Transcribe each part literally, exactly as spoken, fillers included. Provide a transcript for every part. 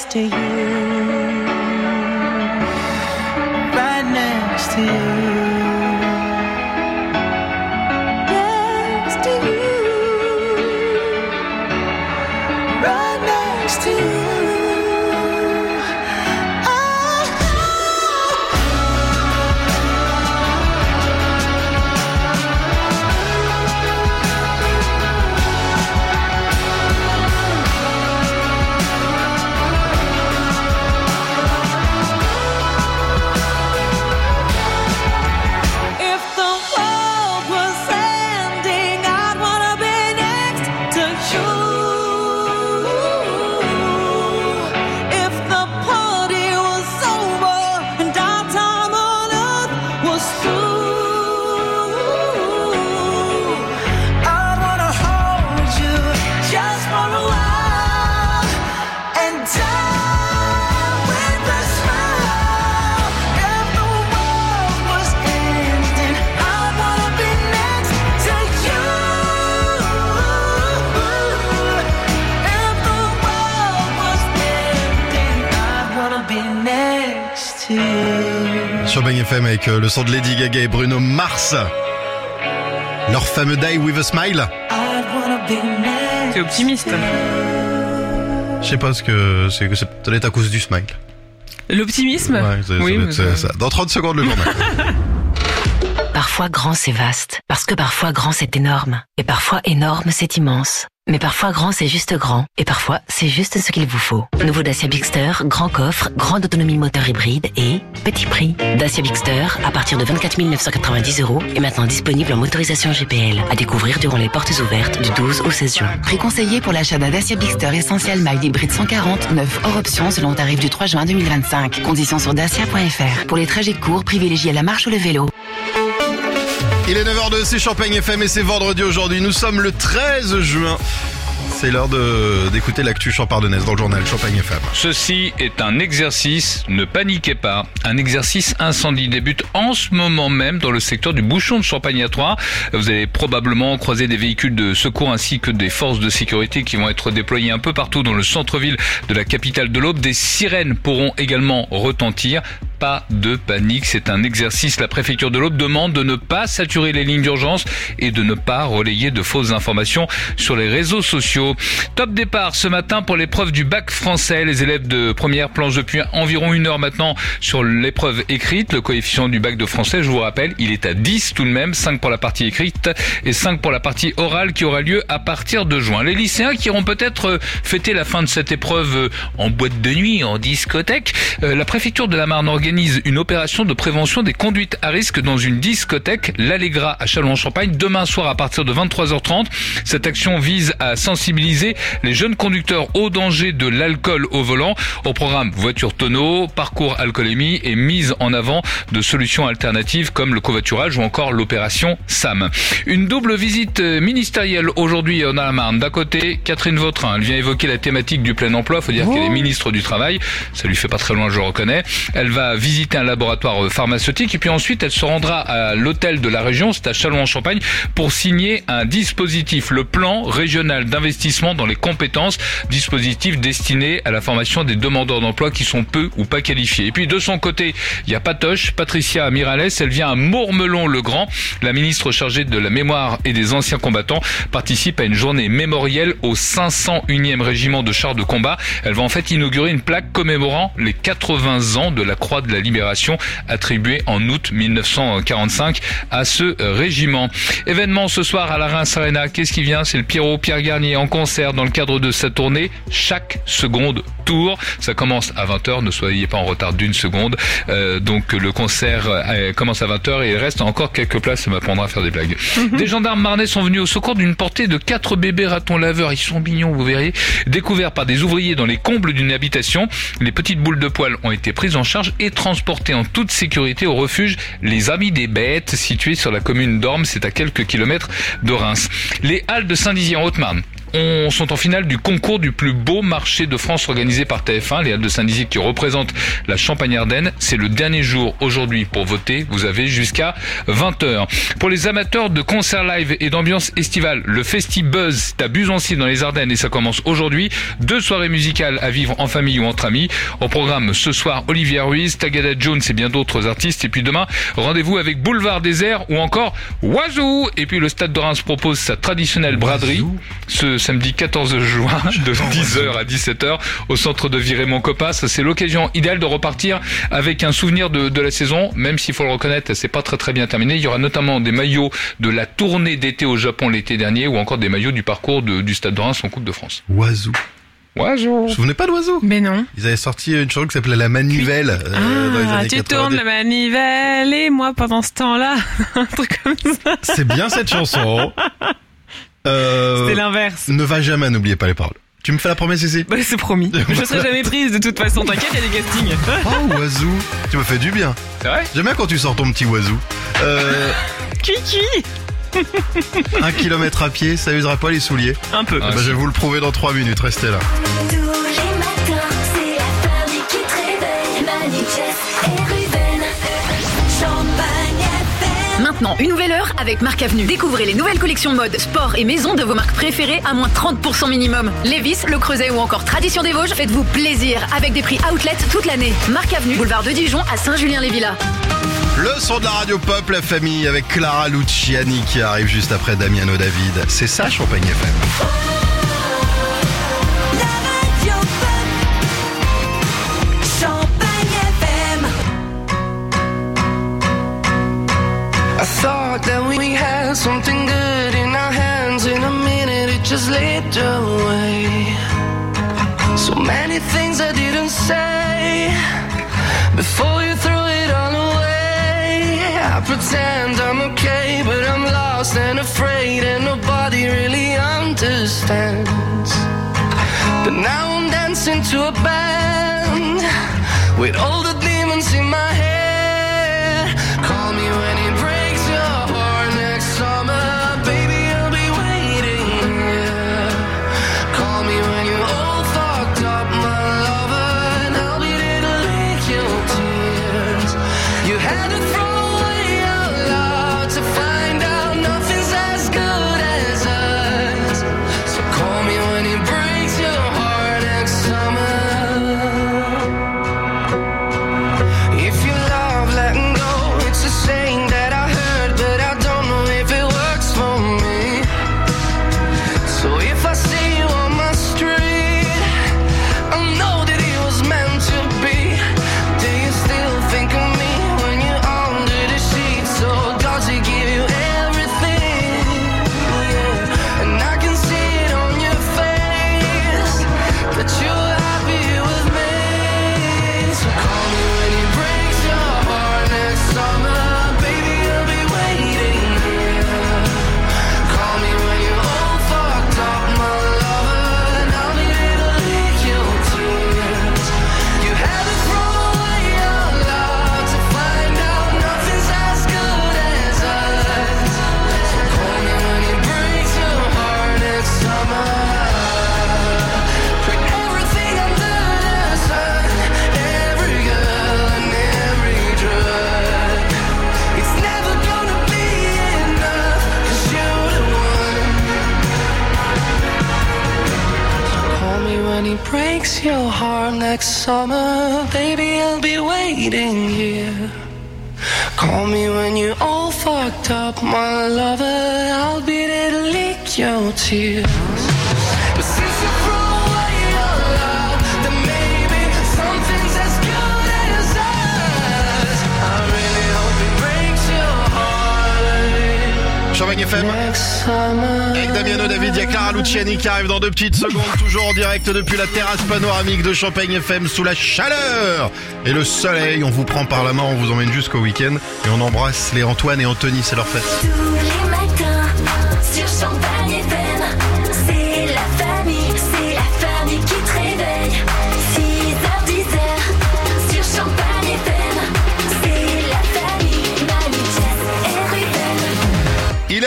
next to you, right next to you. Sur Bang F M avec le son de Lady Gaga et Bruno Mars. Leur fameux Die With A Smile. C'est optimiste. Je sais pas ce que c'est, c'est peut-être à cause du smile. L'optimisme? Ouais, c'est, oui, c'est, c'est ça. Dans trente secondes le journal. Parfois grand c'est vaste, parce que parfois grand c'est énorme, et parfois énorme c'est immense. Mais parfois grand c'est juste grand, et parfois c'est juste ce qu'il vous faut. Nouveau Dacia Bigster, grand coffre, grande autonomie moteur hybride et petit prix. Dacia Bigster, à partir de vingt-quatre mille neuf cent quatre-vingt-dix euros, est maintenant disponible en motorisation G P L, à découvrir durant les portes ouvertes du douze au seize juin. Prix conseillé pour l'achat d'un Dacia Bigster Essential Mild Hybride cent quarante, neuf hors option selon tarif du trois juin deux mille vingt-cinq. Conditions sur dacia point f r. Pour les trajets courts, privilégiez la marche ou le vélo. Il est neuf heures deux, c'est Champagne F M et c'est vendredi aujourd'hui. Nous sommes le treize juin. C'est l'heure de, d'écouter l'actu champardonnaise dans le journal Champagne F M. Ceci est un exercice, ne paniquez pas. Un exercice incendie débute en ce moment même dans le secteur du bouchon de Champagne à Troyes. Vous allez probablement croiser des véhicules de secours ainsi que des forces de sécurité qui vont être déployées un peu partout dans le centre-ville de la capitale de l'Aube. Des sirènes pourront également retentir. Pas de panique, c'est un exercice. La préfecture de l'Aube demande de ne pas saturer les lignes d'urgence et de ne pas relayer de fausses informations sur les réseaux sociaux. Top départ ce matin pour l'épreuve du bac français. Les élèves de première planchent depuis environ une heure maintenant sur l'épreuve écrite. Le coefficient du bac de français, je vous rappelle, il est à dix tout de même, cinq pour la partie écrite et cinq pour la partie orale qui aura lieu à partir de juin. Les lycéens qui auront peut-être fêté la fin de cette épreuve en boîte de nuit, en discothèque, la préfecture de la Marne organise une opération de prévention des conduites à risque dans une discothèque, l'Allegra à Châlons-en-Champagne, demain soir à partir de vingt-trois heures trente. Cette action vise à sensibiliser les jeunes conducteurs au danger de l'alcool au volant. Au programme voiture tonneau, parcours alcoolémie et mise en avant de solutions alternatives comme le covoiturage ou encore l'opération S A M. Une double visite ministérielle aujourd'hui dans la Marne. D'un côté, Catherine Vautrin, elle vient évoquer la thématique du plein emploi. Faut dire oh. qu'elle est ministre du Travail. Ça lui fait pas très loin, je le reconnais. Elle va visiter un laboratoire pharmaceutique et puis ensuite elle se rendra à l'hôtel de la région, c'est à Châlons-en-Champagne, pour signer un dispositif, le plan régional d'investissement dans les compétences, dispositif destiné à la formation des demandeurs d'emploi qui sont peu ou pas qualifiés. Et puis de son côté, il y a Patoche, Patricia Miralles, elle vient à Mourmelon-le-Grand. La ministre chargée de la mémoire et des anciens combattants participe à une journée mémorielle au cinq cent unième régiment de chars de combat. Elle va en fait inaugurer une plaque commémorant les quatre-vingts ans de la Croix de la Libération attribuée en août mille neuf cent quarante-cinq à ce régiment. Événement ce soir à la Reims Arena. Qu'est-ce qui vient? C'est le Pierrot Pierre Garnier en concert dans le cadre de sa tournée Chaque seconde tour. Ça commence à vingt heures, ne soyez pas en retard d'une seconde. Euh, donc le concert euh, commence à vingt heures et il reste encore quelques places, ça m'apprendra à faire des blagues. Mm-hmm. Des gendarmes marnais sont venus au secours d'une portée de quatre bébés ratons laveurs. Ils sont mignons, vous verrez. Découverts par des ouvriers dans les combles d'une habitation. Les petites boules de poils ont été prises en charge et transportés en toute sécurité au refuge Les Amis des Bêtes, situé sur la commune d'Ormes, c'est à quelques kilomètres de Reims. Les Halles de Saint-Dizier en Haute-Marne on sont en finale du concours du plus beau marché de France organisé par T F un, les Halles de Saint-Dizier qui représentent la Champagne-Ardenne. C'est le dernier jour aujourd'hui pour voter. Vous avez jusqu'à vingt heures. Pour les amateurs de concerts live et d'ambiance estivale, le Festi-Buzz c'est à Buzancy dans les Ardennes et ça commence aujourd'hui. Deux soirées musicales à vivre en famille ou entre amis. Au programme ce soir, Olivia Ruiz, Tagada Jones et bien d'autres artistes. Et puis demain, rendez-vous avec Boulevard Désert ou encore Oiseau. Et puis le Stade de Reims propose sa traditionnelle braderie ce samedi quatorze juin de dix heures à dix-sept heures au centre de Viré-Montcopas. C'est l'occasion idéale de repartir avec un souvenir de, de la saison, même s'il faut le reconnaître, c'est pas très très bien terminé. Il y aura notamment des maillots de la tournée d'été au Japon l'été dernier ou encore des maillots du parcours de, du Stade de Reims en Coupe de France. Oiseau. Oiseau. Vous vous souvenez pas d'Oiseau? Mais non. Ils avaient sorti une chanson qui s'appelait La Manivelle euh, Ah, dans les années tu quatre-vingt-dix. tournes la manivelle et moi pendant ce temps-là, un truc comme ça. C'est bien cette chanson. Euh, C'était l'inverse. Ne va jamais, n'oubliez pas les paroles. Tu me fais la promesse ici? Bah, c'est promis. Je serai jamais prise de toute façon. T'inquiète, il y a des castings. Oh, Oiseau. Tu me fais du bien. C'est vrai? J'aime bien quand tu sors ton petit Oiseau. Euh, Kiki. un kilomètre à pied, ça usera pas les souliers. Un peu. Ah bah, je vais vous le prouver dans trois minutes, restez là. Tous les matins, c'est la famille qui te réveille. Manu, Jess et Ruben. Champagne F M. Maintenant, une nouvelle heure avec Marc Avenue. Découvrez les nouvelles collections mode, sport et maison de vos marques préférées à moins trente pour cent minimum. Lévis, Le Creuset ou encore Tradition des Vosges, faites-vous plaisir avec des prix outlet toute l'année. Marc Avenue, boulevard de Dijon à Saint-Julien-les-Villas. Le son de la radio pop, la famille, avec Clara Luciani qui arrive juste après Damiano David. C'est ça, Champagne F M. La radio pop. Champagne F M. I thought that we had something good in our hands. In a minute it just slipped away. So many things I didn't say before you threw it all away. I pretend I'm okay, but I'm lost and afraid, and nobody really understands. But now I'm dancing to a band with all the demons in my head. Call me when it breaks your heart next summer, baby, I'll be waiting, yeah. Call me when you're all fucked up, my lover, and I'll be there to lick your tears. You had to throw away our love to find out nothing's as good as us. So call me when it breaks your heart next summer. If you love letting go, it's a saying that I heard, but I don't know if it works for me. So if I see you on my street, I know that it was meant to be. Do you still think of me when you're under the sheets? So does he give you everything? Yeah. And I can see it on your face that you're happy with me. So call me when he breaks your heart next summer, baby, I'll be waiting here. Call me when you're all fucked up, my lover, and I'll be there to lick your tears. You had to throw away your love to find out nothing's as good as us. So call me when he breaks your heart next summer. Put everything under the sun, every girl and every drug. It's never gonna be enough, 'cause you're the one. Call me when he breaks your heart next summer, baby, I'll be waiting here. Call me when you're all fucked up, my lover, I'll be there to lick your tears. But since you threw away your love, then maybe something's as good as us. I really hope it breaks your heart Champagne F M. next summer. Avec Damiano David, il y a Clara Luciani qui arrive dans deux petites secondes, toujours en direct depuis la terrasse panoramique de Champagne F M sous la chaleur et le soleil. On vous prend par la main, on vous emmène jusqu'au week-end et on embrasse les Antoine et Anthony, c'est leur fête. Tous les matins, sur Champagne F M. C'est la famille, c'est la famille qui te réveille. six heures, dix heures, sur Champagne F M. C'est la famille, Manu, Jess et Ruben. Il est à deux doigts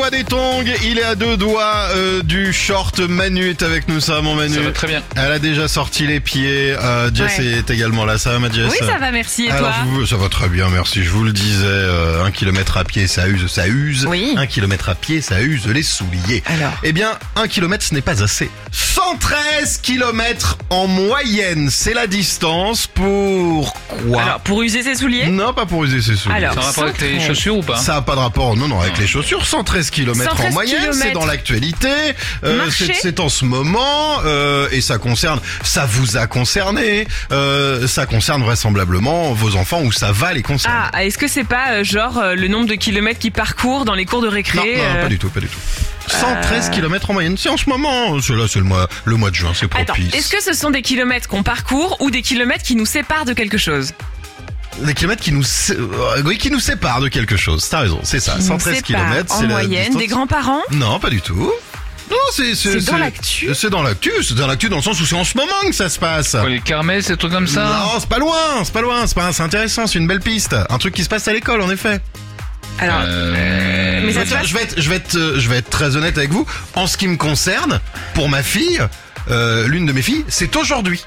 doigts des tongs, il est à deux doigts euh, du short. Manu est avec nous, ça va mon Manu? Ça va très bien. Elle a déjà sorti les pieds. Euh, Jess Ouais. est également là, ça va ma Jess? Oui, ça va, merci. Et Alors, toi? je vous- ça va très bien, merci. Je vous le disais, euh, un kilomètre à pied, ça use, ça use. Oui. Un kilomètre à pied, ça use les souliers. Alors. Eh bien, un kilomètre, ce n'est pas assez. cent treize kilomètres en moyenne, c'est la distance pour quoi? Alors, pour user ses souliers? Non, pas pour user ses souliers. Alors, Ça a un rapport avec les cent treize. chaussures ou pas? Ça n'a pas de rapport, non, non, avec les chaussures. cent treize kilomètres cent treize en moyenne, c'est kilomètres. dans l'actualité. Euh, Marcher. c'est, c'est en ce moment, euh, et ça concerne, ça vous a concerné, euh, ça concerne vraisemblablement vos enfants ou ça va les concerner. Ah, est-ce que c'est pas euh, genre euh, le nombre de kilomètres qu'ils parcourent dans les cours de récré? non, non, euh, pas du tout, pas du tout. cent treize kilomètres en moyenne, c'est en ce moment. C'est là, c'est le mois, le mois de juin, c'est Attends, propice. est-ce que ce sont des kilomètres qu'on parcourt ou des kilomètres qui nous séparent de quelque chose? Des kilomètres qui nous, sé- euh, oui, qui nous séparent de quelque chose. T'as raison, c'est ça. Qui cent nous treize séparent kilomètres, en c'est la moyenne, distance. des grands-parents? Non, pas du tout. Non, c'est C'est dans l'actu. C'est dans l'actu, c'est dans l'actu dans le sens où c'est en ce moment que ça se passe. Quoi, les kermesses, des trucs comme ça? Non, c'est pas loin, c'est pas loin, c'est pas, c'est intéressant, c'est une belle piste. Un truc qui se passe à l'école, en effet. Alors, Euh, mais Je ça vais, se être, passe- je vais être, je vais être, euh, je vais être très honnête avec vous. En ce qui me concerne, pour ma fille, euh, l'une de mes filles, c'est aujourd'hui.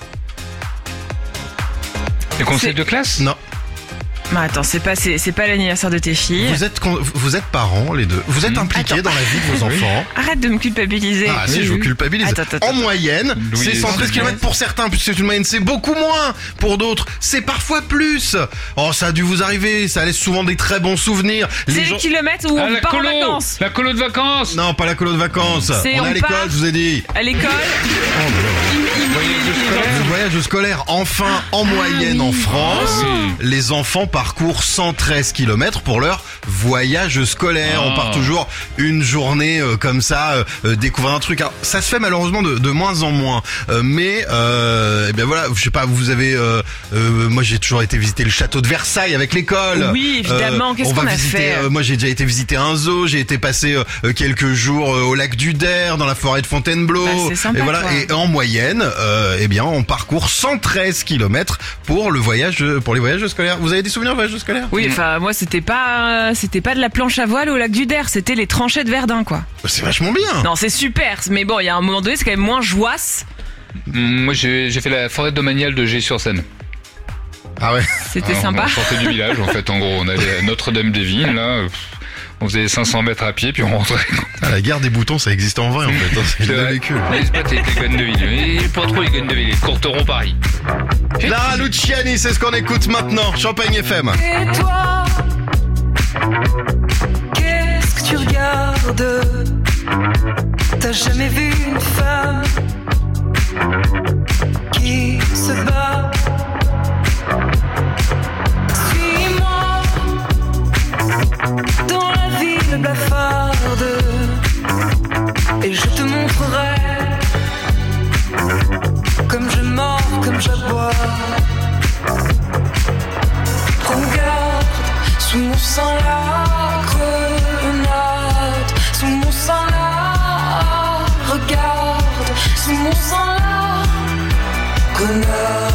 Les conseils c'est- de classe? Non. Mais attends, c'est pas, c'est, c'est pas l'anniversaire de tes filles. Vous êtes, con- vous êtes parents, les deux. Vous êtes impliqués Attends. dans la vie de vos enfants. Arrête de me culpabiliser. Ah si, je vous culpabilise. Attends, attends, en attends. moyenne, Louis c'est cent treize dix-neuf. kilomètres pour certains, puisque c'est une moyenne, c'est beaucoup moins pour d'autres. C'est parfois plus. Oh, ça a dû vous arriver, ça laisse souvent des très bons souvenirs. C'est les kilomètres où Ah, on la part en colo! vacances. La colo de vacances! Non, pas la colo de vacances. C'est- on est à on l'école, part- je vous ai dit. À l'école, Oh, là là. il, il- il- il- Le voyage scolaire, enfin, en moyenne en France, Ah oui. les enfants parcourent cent treize kilomètres pour leur voyage scolaire. Ah. On part toujours une journée euh, comme ça, euh, euh, découvrir un truc. Alors, ça se fait malheureusement de, de moins en moins. Euh, mais, euh, eh bien voilà, je sais pas, vous avez... Euh, euh, moi, j'ai toujours été visiter le château de Versailles avec l'école. Oui, évidemment. Qu'est-ce on qu'on va a visiter, fait euh, Moi, j'ai déjà été visiter un zoo. J'ai été passer euh, quelques jours euh, au lac du Der, dans la forêt de Fontainebleau. Bah, c'est sympa, et voilà. quoi. Et en moyenne, euh, eh bien, on parcourt cent treize kilomètres pour le voyage, pour les voyages scolaires. Vous avez des souvenirs de voyages scolaires? Oui, enfin, moi, c'était pas, c'était pas de la planche à voile au lac du Der, c'était les tranchées de Verdun, quoi. C'est vachement bien. Non, c'est super, mais bon, il y a un moment donné, c'est quand même moins joisse. Mm, Moi, j'ai j'ai fait la forêt domaniale de G-sur-Seine. Ah ouais. C'était Alors, sympa. On sortait du village, en fait, en gros. On allait à Notre-Dame-des-Vignes, là. pff, On faisait cinq cents mètres à pied, puis on rentrait. Ah, la guerre des boutons, ça existe en vrai en fait. hein, C'est C'est le vrai. vécu. Les spots avec les Gwennes de Ville. Et pas trop les Gwennes de Ville, les Courteron Paris. Clara Luciani, c'est ce qu'on écoute maintenant. Champagne F M. Et toi, qu'est-ce que tu regardes? T'as jamais vu une femme qui se bat? Suis-moi dans la ville blafarde et je te montrerai comme je mords, comme j'aboie. Regarde, sous mon sang la grenade, sous mon sang la, regarde, sous mon sang la grenade.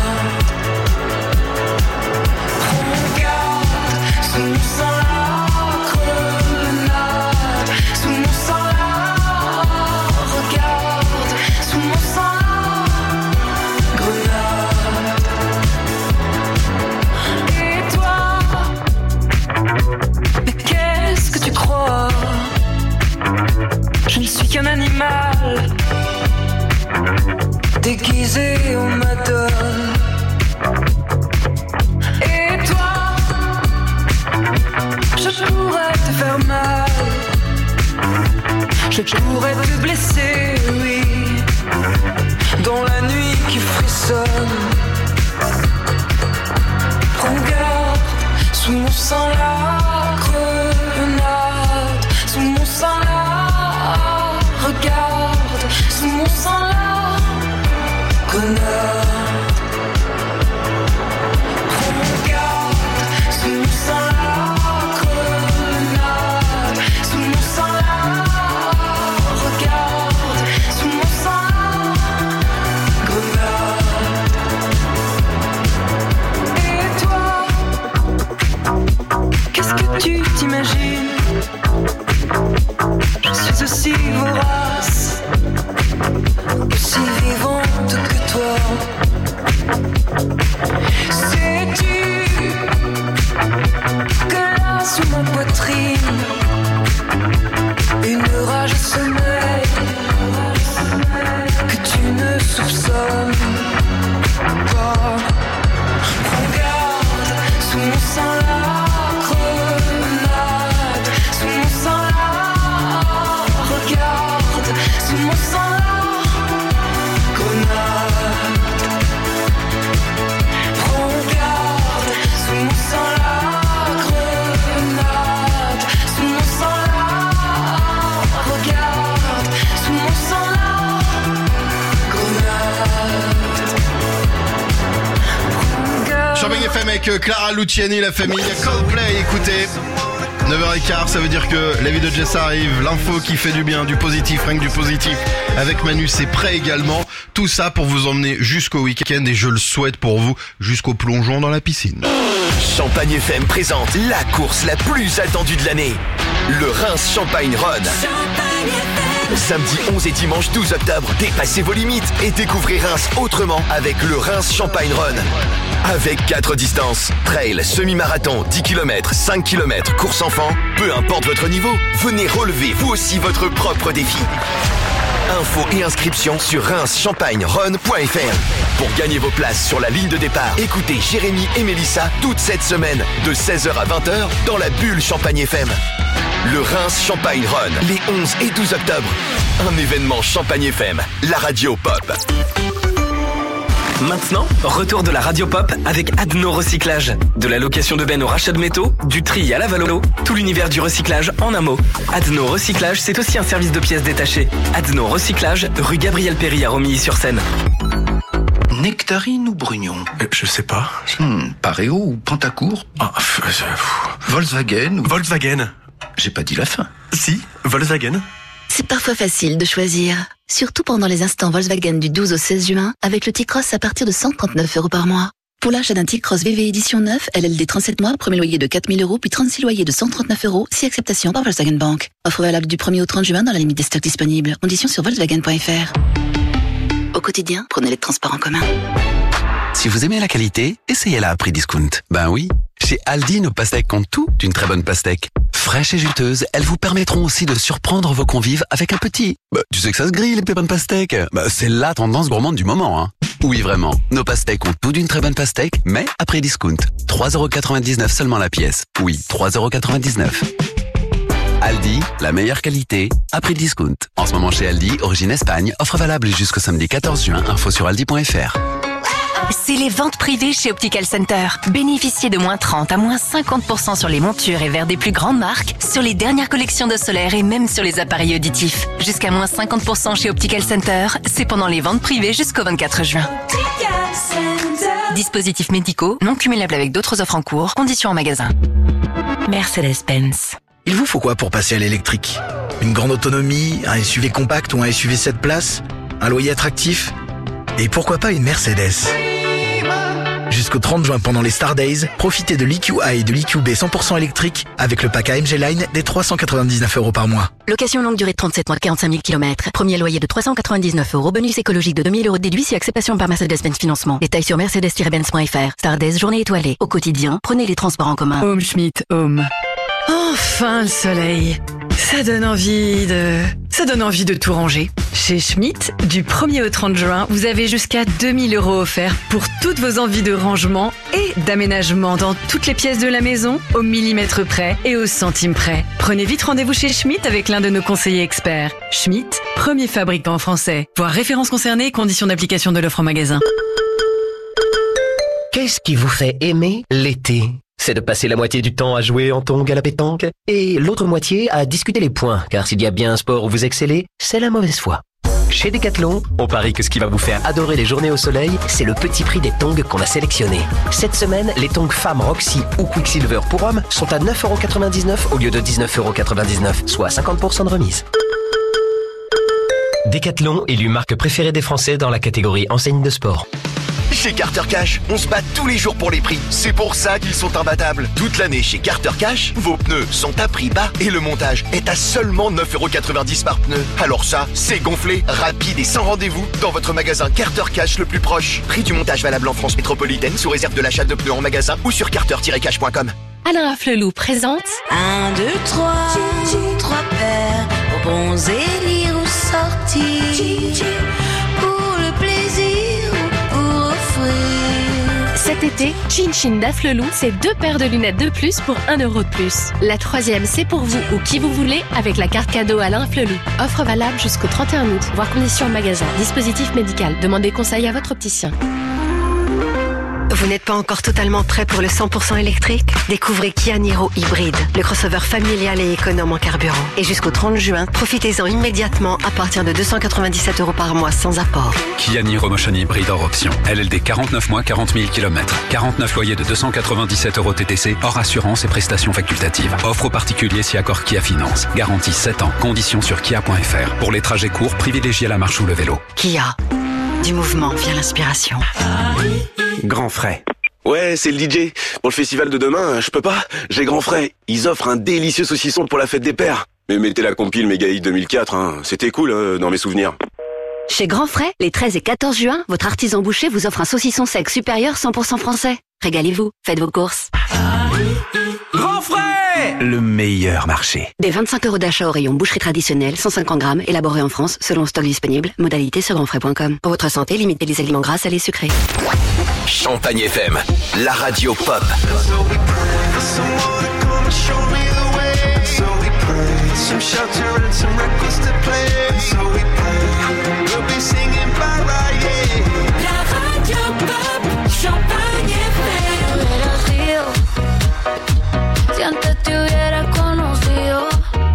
Regarde, sous mon sang la grenade, sous mon sang la, regarde, sous mon sang la grenade. Et toi, mais qu'est-ce que tu crois? Je ne suis qu'un animal déguisé en madone. Et toi, je pourrais te faire mal, je pourrais te blesser, oui, dans la nuit qui frissonne. Regarde, sous mon sang la grenade, sous mon sang la, regarde, sous mon sang la grenade. Regarde, sous mon sang la grenade, sous mon sang la, regarde, sous mon sang la grenade. Et toi, qu'est-ce que tu t'imagines? aussi vorace, aussi vivante que toi. Sais-tu que là sous ma poitrine, une rage sommeille que tu ne soupçonnes pas. Prends garde, sous mon sang la grenade, sous mon sang la regarde, sous mon sang la grenade. Prends garde, sous mon sang la grenade, sous mon sang la regarde, sous mon sang la grenade. Champagne F M avec Clara Luciani, la famille, il y a Coldplay, écoutez. neuf heures quinze, ça veut dire que la vie de Jess arrive, l'info qui fait du bien, du positif, rien que du positif. Avec Manu, c'est prêt également. Tout ça pour vous emmener jusqu'au week-end et je le souhaite pour vous, jusqu'au plongeon dans la piscine. Champagne F M présente la course la plus attendue de l'année. Le Reims Champagne Run. Samedi onze et dimanche douze octobre, dépassez vos limites et découvrez Reims autrement avec le Reims Champagne Run. Avec quatre distances, trail, semi-marathon, dix kilomètres, cinq kilomètres, course enfant, peu importe votre niveau, venez relever vous aussi votre propre défi. Infos et inscriptions sur reims champagne run point f r. Pour gagner vos places sur la ligne de départ, écoutez Jérémy et Mélissa toute cette semaine de seize heures à vingt heures dans la bulle Champagne F M. Le Reims Champagne Run, les onze et douze octobre. Un événement Champagne F M, la radio pop. Maintenant, retour de la radio pop avec Adno Recyclage. De la location de bennes au rachat de métaux, du tri à la valo, tout l'univers du recyclage en un mot. Adno Recyclage, c'est aussi un service de pièces détachées. Adno Recyclage, rue Gabriel Péry à Romilly-sur-Seine. Nectarine ou Brugnon euh, Je sais pas. Hmm, Pareo ou Pantacourt Ah, f- f- Volkswagen ou... Volkswagen. J'ai pas dit la fin. Si, Volkswagen. C'est parfois facile de choisir, surtout pendant les instants Volkswagen du douze au seize juin, avec le T-Cross à partir de cent trente-neuf euros par mois. Pour l'achat d'un T-Cross V V édition neuf, L L D trente-sept mois, premier loyer de quatre mille euros, puis trente-six loyers de cent trente-neuf euros, si acceptation par Volkswagen Bank. Offre valable du premier au trente juin dans la limite des stocks disponibles. Conditions sur volkswagen point f r. Au quotidien, prenez les transports en commun. Si vous aimez la qualité, essayez-la à prix discount. Ben oui, chez Aldi, nos pastèques comptent tout d'une très bonne pastèque. Fraîches et juteuses, elles vous permettront aussi de surprendre vos convives avec un petit. Bah, tu sais que ça se grille, les pépins de pastèque. Bah, c'est la tendance gourmande du moment, hein. Oui, vraiment. Nos pastèques ont tout d'une très bonne pastèque, mais à prix discount. trois euros quatre-vingt-dix-neuf seulement la pièce. Oui, trois euros quatre-vingt-dix-neuf. Aldi, la meilleure qualité, à prix discount. En ce moment chez Aldi, origine Espagne, offre valable jusqu'au samedi quatorze juin, info sur aldi point f r. C'est les ventes privées chez Optical Center. Bénéficiez de moins trente à moins cinquante pour cent sur les montures et verres des plus grandes marques, sur les dernières collections de solaire et même sur les appareils auditifs. Jusqu'à moins cinquante pour cent chez Optical Center, c'est pendant les ventes privées jusqu'au vingt-quatre juin. Dispositifs médicaux, non cumulables avec d'autres offres en cours, conditions en magasin. Mercedes-Benz. Il vous faut quoi pour passer à l'électrique ? Une grande autonomie, un S U V compact ou un S U V sept places ? Un loyer attractif ? Et pourquoi pas une Mercedes ? Jusqu'au trente juin pendant les Star Days, profitez de l'E Q A et de l'E Q B cent pour cent électrique avec le pack A M G Line des trois cent quatre-vingt-dix-neuf euros par mois. Location longue durée de trente-sept mois, quarante-cinq mille kilomètres. Premier loyer de trois cent quatre-vingt-dix-neuf euros. Bonus écologique de deux mille euros déduit si acceptation par Mercedes-Benz Financement. Détails sur mercedes tiret benz point f r. Star Days, journée étoilée. Au quotidien, prenez les transports en commun. Home Schmidt, Home. Enfin le soleil. Ça donne envie de... Ça donne envie de tout ranger. Chez Schmidt, du premier au trente juin, vous avez jusqu'à deux mille euros offerts pour toutes vos envies de rangement et d'aménagement dans toutes les pièces de la maison, au millimètre près et au centime près. Prenez vite rendez-vous chez Schmidt avec l'un de nos conseillers experts. Schmidt, premier fabricant français. Voir références concernées et conditions d'application de l'offre en magasin. Qu'est-ce qui vous fait aimer l'été ? C'est de passer la moitié du temps à jouer en tongs à la pétanque et l'autre moitié à discuter les points, car s'il y a bien un sport où vous excellez, c'est la mauvaise foi. Chez Decathlon, on parie que ce qui va vous faire adorer les journées au soleil, c'est le petit prix des tongs qu'on a sélectionnés. Cette semaine, les tongs femmes Roxy ou Quicksilver pour hommes sont à neuf euros quatre-vingt-dix-neuf au lieu de dix-neuf euros quatre-vingt-dix-neuf, soit cinquante pour cent de remise. Decathlon, élu marque préférée des Français dans la catégorie enseigne de sport. Chez Carter Cash, on se bat tous les jours pour les prix. C'est pour ça qu'ils sont imbattables. Toute l'année chez Carter Cash, vos pneus sont à prix bas et le montage est à seulement neuf euros quatre-vingt-dix par pneu. Alors ça, c'est gonflé, rapide et sans rendez-vous dans votre magasin Carter Cash le plus proche. Prix du montage valable en France métropolitaine sous réserve de l'achat de pneus en magasin ou sur carter tiret cash point com. Alain Afflelou présente Un, deux, trois, trois paires aux bons élire ou sortir. Pour le plaisir ou pour offrir. cet été, Chin Chin d'Afflelou, c'est deux paires de lunettes de plus pour un euro de plus. La troisième, c'est pour vous ou qui vous voulez avec la carte cadeau Alain Afflelou. Offre valable jusqu'au trente et un août, voire conditions en magasin. Dispositif médical. Demandez conseil à votre opticien. Vous n'êtes pas encore totalement prêt pour le cent pour cent électrique? Découvrez Kia Niro Hybride, le crossover familial et économe en carburant. Et jusqu'au trente juin, profitez-en immédiatement à partir de deux cent quatre-vingt-dix-sept euros par mois sans apport. Kia Niro Motion Hybride hors option. L L D quarante-neuf mois, quarante mille kilomètres. quarante-neuf loyers de deux cent quatre-vingt-dix-sept euros T T C, hors assurance et prestations facultatives. Offre aux particuliers si accord Kia Finance. Garantie sept ans. Conditions sur kia point f r. Pour les trajets courts, privilégiez la marche ou le vélo. Kia. Du mouvement vient l'inspiration. Grand frais. Ouais, c'est le D J. Pour le festival de demain, je peux pas. J'ai Grand frais. Ils offrent un délicieux saucisson pour la fête des pères. Mais mettez la compile Mégaïque deux mille quatre, hein. C'était cool euh, dans mes souvenirs. Chez Grand Frais, les treize et quatorze juin, votre artisan boucher vous offre un saucisson sec supérieur cent pour cent français. Régalez-vous, faites vos courses. Grand frais! Le meilleur marché. Des vingt-cinq euros d'achat au rayon boucherie traditionnelle, cent cinquante grammes, élaboré en France, selon stock disponible. Modalité sur grandfrais point com. Pour votre santé, limitez les aliments gras, salés, sucrés. Champagne F M, la radio pop. Some shelter and some records to play. So we play. We'll be singing Mariah. La radio pop, Champagne F M. Eres río. Si antes te hubiera conocido,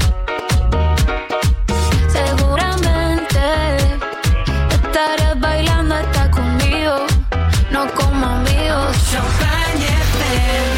seguramente estarías bailando hasta conmigo, no como amigos. Champagne F M.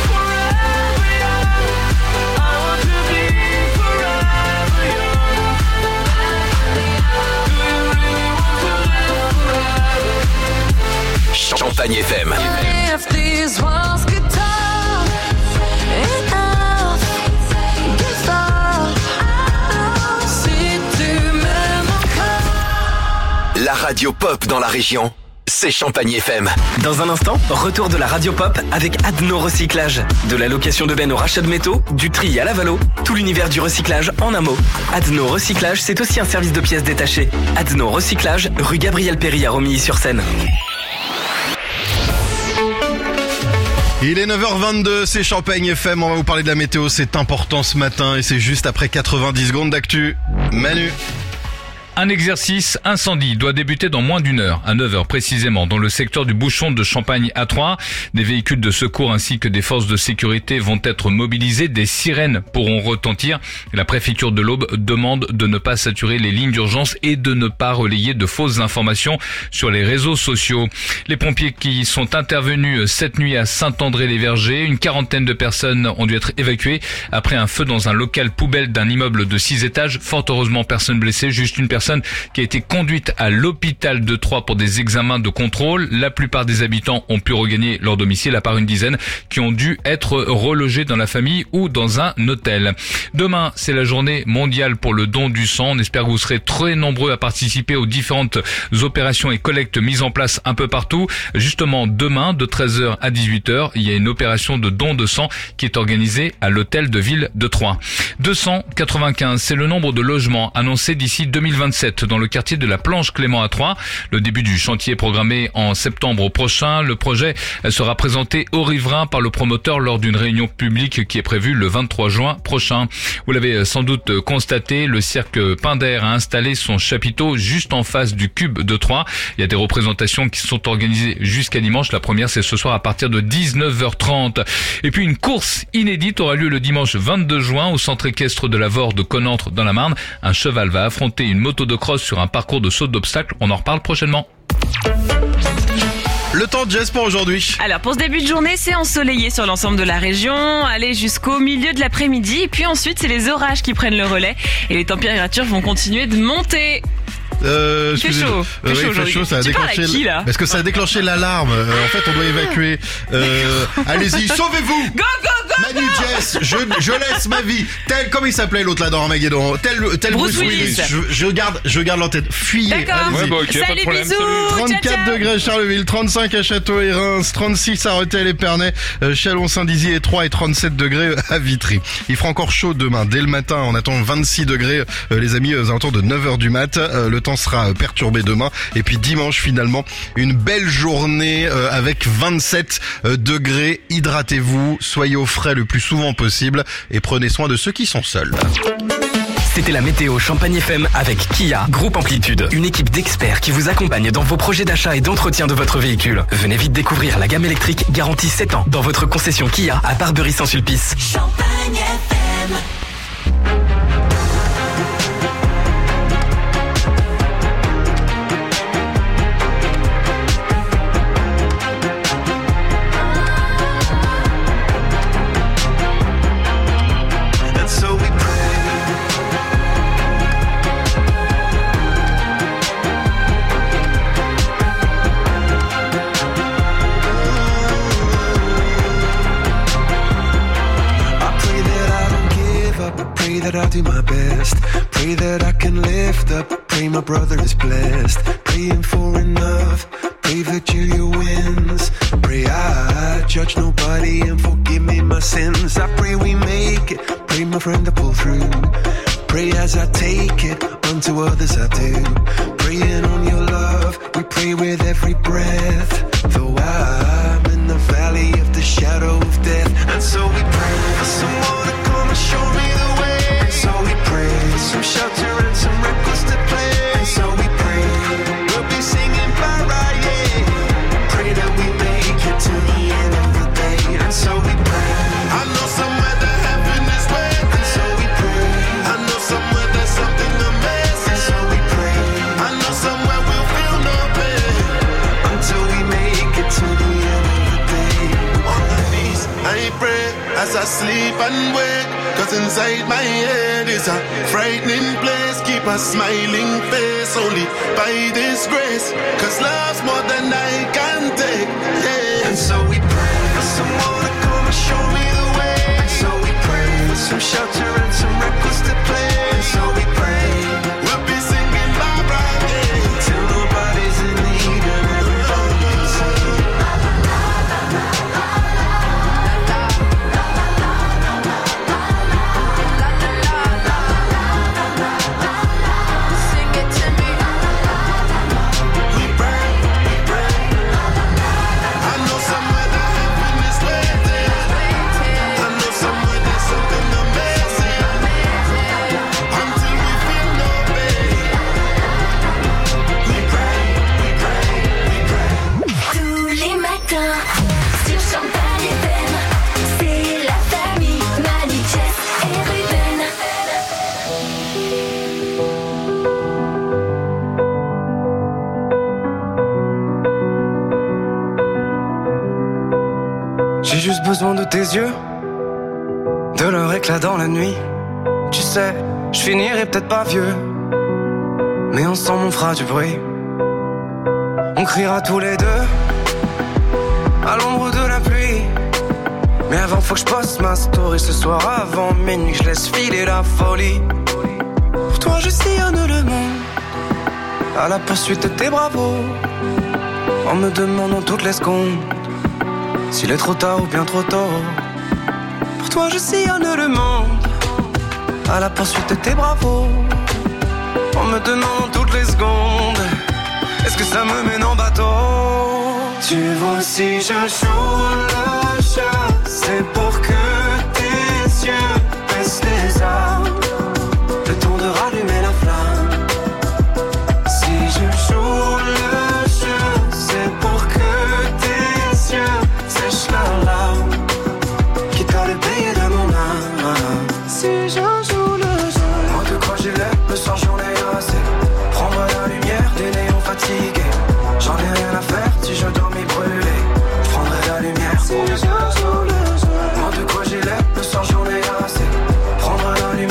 Champagne F M. If these walls could talk, enough, give up. Si tu m'aimes encore. La radio pop dans la région, c'est Champagne F M. Dans un instant, retour de la radio pop avec Adno Recyclage. De la location de bennes au rachat de métaux, du tri à la valo, tout l'univers du recyclage en un mot. Adno Recyclage, c'est aussi un service de pièces détachées. Adno Recyclage, rue Gabriel Péry à Romilly-sur-Seine. Il est neuf heures vingt-deux, c'est Champagne F M, on va vous parler de la météo, c'est important ce matin et c'est juste après quatre-vingt-dix secondes d'actu. Manu. Un exercice incendie doit débuter dans moins d'une heure, à neuf heures précisément, dans le secteur du bouchon de Champagne A trois. Des véhicules de secours ainsi que des forces de sécurité vont être mobilisés. Des sirènes pourront retentir. La préfecture de l'Aube demande de ne pas saturer les lignes d'urgence et de ne pas relayer de fausses informations sur les réseaux sociaux. Les pompiers qui sont intervenus cette nuit à Saint-André-les-Vergers, une quarantaine de personnes ont dû être évacuées après un feu dans un local poubelle d'un immeuble de six étages. Fort heureusement, personne blessée, juste une personne qui a été conduite à l'hôpital de Troyes pour des examens de contrôle. La plupart des habitants ont pu regagner leur domicile, à part une dizaine qui ont dû être relogés dans la famille ou dans un hôtel. Demain, c'est la journée mondiale pour le don du sang. On espère que vous serez très nombreux à participer aux différentes opérations et collectes mises en place un peu partout. Justement, demain, de treize heures à dix-huit heures, il y a une opération de don de sang qui est organisée à l'hôtel de ville de Troyes. deux cent quatre-vingt-quinze, c'est le nombre de logements annoncés d'ici deux mille vingt-sept dans le quartier de la Planche Clément à Troyes. Le début du chantier est programmé en septembre prochain. Le projet sera présenté aux riverains par le promoteur lors d'une réunion publique qui est prévue le vingt-trois juin prochain. Vous l'avez sans doute constaté, le cirque Pinder a installé son chapiteau juste en face du cube de Troyes. Il y a des représentations qui sont organisées jusqu'à dimanche. La première, c'est ce soir à partir de dix-neuf heures trente. Et puis une course inédite aura lieu le dimanche vingt-deux juin au centre équestre de la Vore de Connantre dans la Marne. Un cheval va affronter une moto de cross sur un parcours de saut d'obstacles. On en reparle prochainement. Le temps de Jess pour aujourd'hui. Alors pour ce début de journée, c'est ensoleillé sur l'ensemble de la région, allez jusqu'au milieu de l'après-midi. Et puis ensuite, c'est les orages qui prennent le relais et les températures vont continuer de monter. Euh, Il fait excusez- chaud. Euh, Il fait oui, chaud il fait aujourd'hui. chaud, ça a Tu parles à déclenché. qui, là Parce que ça a déclenché l'alarme. Euh, en fait, on doit évacuer. Euh, allez-y, sauvez-vous. Go, go, go, Manu Jess, je, je laisse ma vie. Tel, comment il s'appelait l'autre là dans Armageddon? Tel, tel Bruce Bruce, Willis. Willis. Je, je garde, je garde l'entête. Fuyez. D'accord. allez-y. Ouais, bah, ok, pas de Salut, problème. bisous. Salut. trente-quatre Ciao, ciao. degrés à Charleville, trente-cinq à Château et Reims, trente-six à Rethel et Pernay, euh, Chalon-Saint-Dizier et Troyes et trente-sept degrés à Vitry. Il fera encore chaud demain. Dès le matin, on attend vingt-six degrés, euh, les amis, aux alentours de neuf heures du mat. Euh, le temps sera euh, perturbé demain. Et puis dimanche, finalement, une belle journée euh, avec vingt-sept euh, degrés. Hydratez-vous, soyez au frais le plus souvent possible et prenez soin de ceux qui sont seuls. C'était la météo Champagne F M avec Kia, Groupe Amplitude. Une équipe d'experts qui vous accompagne dans vos projets d'achat et d'entretien de votre véhicule. Venez vite découvrir la gamme électrique garantie sept ans dans votre concession Kia à Barbery-Saint-Sulpice. Champagne F M. And so we pray. I pray that I don't give up. I pray that I'll do my best. Pray that I can lift up. Pray my brother is blessed. Praying for enough. Pray Virgilia wins. Pray I judge nobody and forgive me my sins. I pray we make it. Pray my friend to pull through. Pray as I take it. Unto others I do. Praying on your love. We pray with every breath. Though I'm in the valley of the shadow of death. And so we pray for someone to come and show me the way. And so we pray for some shelter and some records to play. And so we pray we'll be singing Barra, yeah. Pray that we make it to the end of the day. And so we pray. I know somewhere that heaven is waiting. And so we pray. I know somewhere there's something amazing. And so we pray. I know somewhere we'll feel no pain until we make it to the end of the day. On my knees, I pray as I sleep and wake. Cause inside my head is a frightening place. Keep a smiling face only by this grace. Cause love's more than I can take, yeah. And so we pray for someone to come and show me the way. And so we pray for some shelter and some records to play. And so we pray we'll be singing Barbara, yeah. Till nobody's in need and everybody can sing. Sing it to me. We pray, we pray. I know somewhere that heaven is waiting. I know somewhere there's something amazing. Until we feel no pain. We pray, we pray, we pray. Tous les matins, sur Champagne F M, c'est la famille Manu, Jess et Ruben. J'ai juste besoin de tes yeux, de leur éclat dans la nuit. Tu sais, je finirai peut-être pas vieux, mais ensemble on fera du bruit. On criera tous les deux à l'ombre de la pluie. Mais avant faut que je poste ma story ce soir avant minuit, je laisse filer la folie. Pour toi je sillonne le monde à la poursuite de tes bravos, en me demandant toutes les secondes s'il est trop tard ou bien trop tôt. Pour toi je sillonne le monde à la poursuite de tes bravos, en me demandant toutes les secondes est-ce que ça me mène en bateau. Tu vois si je joue le jeu, c'est pour que tes yeux baissent les armes, le temps de rallumer la flamme. Si je joue le jeu, c'est pour que tes yeux sèchent leurs larmes, quitte à les payer de mon âme. Si je joue le jeu, moi de quoi j'ai l'air, le soir j'en ai assez. Prends-moi la lumière des néons fatigués, j'en ai rien à faire si je dois m'y brûler. Je prendrai la lumière si je joue le jeu. Moi de quoi j'ai l'air, le soir j'en ai assez. Prendre la lumière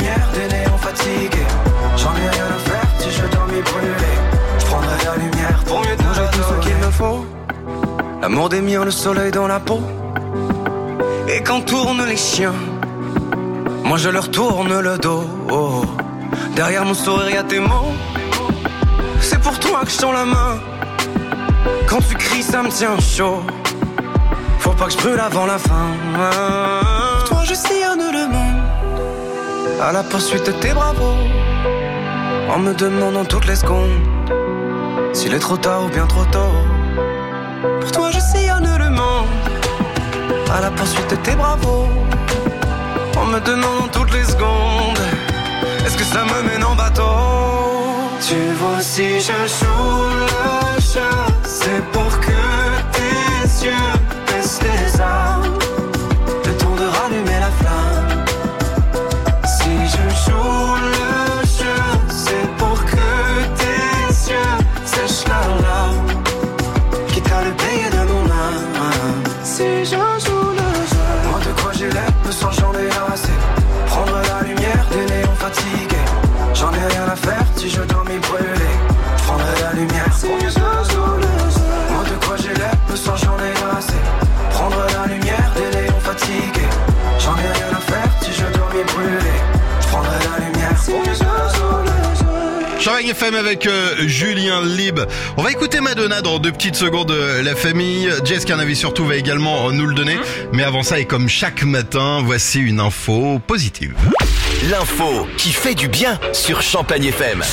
L'amour des miens, le soleil dans la peau. Et quand tournent les chiens, moi je leur tourne le dos. Oh. Derrière mon sourire y'a tes mots. C'est pour toi que je tends la main. Quand tu cries ça me tient chaud. Faut pas que je brûle avant la fin. Pour toi je sillonne le monde à la poursuite de tes bravos, en me demandant toutes les secondes s'il est trop tard ou bien trop tôt. Pour toi je sillonne le monde à la poursuite de tes bravos, en me demandant toutes les secondes est-ce que ça me mène en bateau. Tu vois si je joue le jeu, c'est pour que tes yeux baissent les armes, le temps de rallumer la flamme. Si je joue le jeu, c'est pour que tes yeux sèchent leurs larmes, quitte à le payer de mon âme. Si je joue le jeu, moi de quoi j'ai l'air, me sens j'en ai assez. Prendre la lumière des néons fatigués, j'en ai rien à faire si je dois m'y brûler. Prendrai la lumière si je joue le jeu. Moi de quoi j'ai l'air, me sens j'en ai assez. Prendre la lumière des néons fatigués, j'en ai rien à faire si je dois m'y brûler. Prendrai la lumière si je joue le jeu. Champagne F M avec euh, Julien Lib. On va écouter Madonna dans deux petites secondes. euh, La famille Jess Carnavi surtout va également euh, nous le donner. Mais avant ça, et comme chaque matin, voici une info positive. L'info qui fait du bien sur Champagne F M.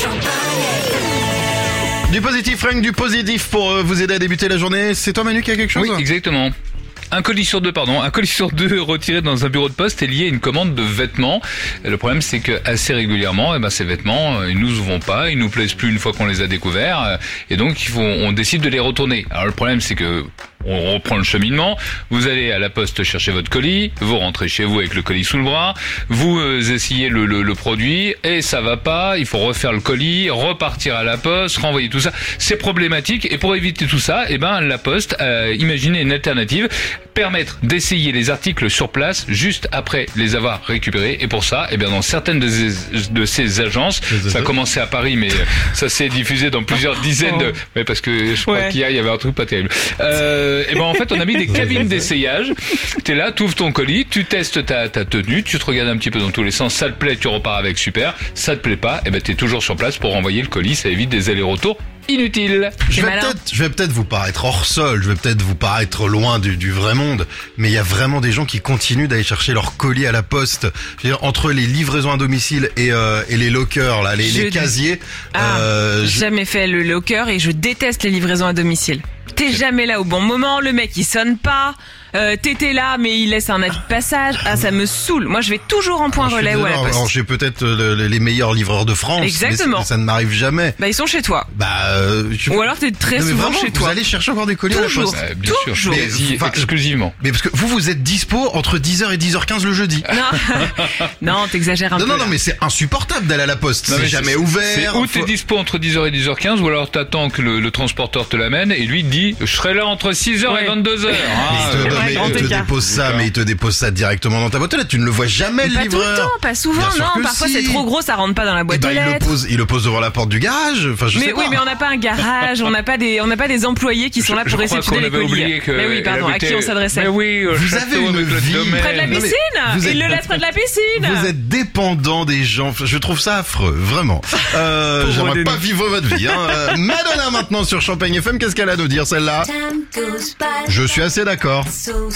Du positif, Frank, du positif pour euh, vous aider à débuter la journée. C'est toi Manu qui a quelque chose? Oui, exactement. Un colis sur deux, pardon, un colis sur deux retiré dans un bureau de poste est lié à une commande de vêtements. Et le problème, c'est que assez régulièrement, eh ben, ces vêtements, euh, ils nous vont pas, ils nous plaisent plus une fois qu'on les a découverts, euh, et donc il faut, on décide de les retourner. Alors le problème, c'est que on reprend le cheminement, vous allez à la poste chercher votre colis, vous rentrez chez vous avec le colis sous le bras, vous euh, essayez le, le, le produit et ça va pas, il faut refaire le colis, repartir à la poste, renvoyer tout ça. C'est problématique et pour éviter tout ça, eh ben la poste a imaginé une alternative, permettre d'essayer les articles sur place juste après les avoir récupérés. Et pour ça, eh bien dans certaines de ces, de ces agences, ça a commencé à Paris mais ça s'est diffusé dans plusieurs dizaines de... Ouais, parce que je crois Ouais. qu'hier il y avait un truc pas terrible. Euh, et ben en fait on a mis des cabines d'essayage. T'es là, t'ouvres ton colis, tu testes ta, ta tenue, tu te regardes un petit peu dans tous les sens, ça te plaît, tu repars avec, super. Ça te plaît pas, et ben t'es toujours sur place pour renvoyer le colis, ça évite des allers-retours inutiles. Je vais peut-être, je vais peut-être vous paraître hors sol, je vais peut-être vous paraître loin du, du vrai monde, mais il y a vraiment des gens qui continuent d'aller chercher leur colis à la poste. Je veux dire, entre les livraisons à domicile et, euh, et les lockers, là, les, Je- les casiers. Ah, euh, j'ai je- jamais fait le locker et je déteste les livraisons à domicile. T'es jamais là au bon moment, le mec il sonne pas, euh, t'étais là mais il laisse un avis de passage, ah ça me saoule. Moi je vais toujours en point je suis relais ou à la désolé, poste. alors j'ai peut-être euh, le- les meilleurs livreurs de France, Exactement. mais ça ne m'arrive jamais. Bah ils sont chez toi. Bah, euh, je- Ou alors t'es très Non, mais souvent vraiment, chez toi. Vous allez chercher encore des colis Toujours. à la poste. Euh, bien sûr, Toujours. quasi enfin, exclusivement. Mais parce que vous, vous êtes dispo entre dix heures et dix heures quinze le jeudi. Non, non t'exagères un Non, peu. non, non, là. mais c'est insupportable d'aller à la poste. Non, C'est mais jamais c'est- ouvert. C'est ou faut- t'es dispo entre dix heures et dix heures quinze ou alors t'attends que le, le transporteur te l'amène et lui dit je serai là entre six heures et Ouais. vingt-deux heures. Mais il te, Ah, non, mais grand il te écart. dépose ça, mais il te dépose ça directement dans ta boîte aux lettres. Tu ne le vois jamais, le Pas tout le livreur. temps, pas souvent, Bien sûr non. que Parfois si. c'est trop gros, ça rentre pas dans la Eh boîte ben, aux il le lettres. pose, il le pose devant la porte du garage. Enfin, je Mais sais oui, pas. mais on n'a pas un garage, on n'a pas des, on n'a pas des employés qui sont là je pour crois réceptionner qu'on les avait colis. oublié que Mais oui, elle pardon, avait à qui été- on s'adressait? Mais oui, au Vous château avez une avec le vie. domaine. Près de la Non, mais piscine. vous êtes- Il le laisse près de la piscine. Vous êtes dépendant des gens. Je trouve ça affreux, vraiment. Euh, Pauvre J'aimerais Denis. pas vivre votre vie. Hein. Euh, Madonna maintenant sur Champagne F M. Qu'est-ce qu'elle a à nous dire, celle-là? Je suis assez d'accord.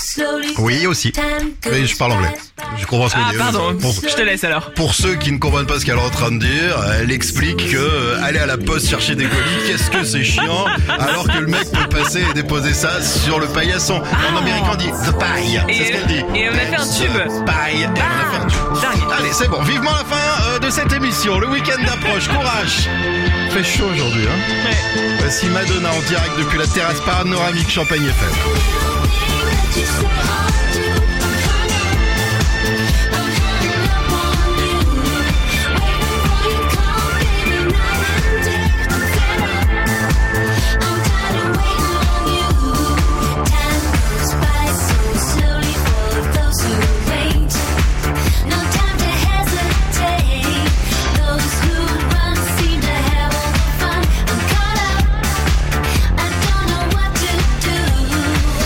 Oui, aussi. Mais je parle anglais. Je comprends ce qu'elle Ah, dit. pardon. Pour, Je te laisse alors. pour ceux qui ne comprennent pas ce qu'elle est en train de dire, elle explique que euh, aller à la poste chercher des colis, qu'est-ce que c'est chiant, alors que le mec peut passer et déposer ça sur le paillasson. En américain, on dit the pie. C'est ce qu'elle dit. Et on a fait un tube. The pie. Et on a fait un tube. Dingue. Allez, c'est bon. Vivement la fin euh, de cette émission. Le week-end approche. Courage. Fait chaud aujourd'hui, hein. Ouais. Voici Madonna en direct depuis la terrasse panoramique Champagne F M. I don't know what to do.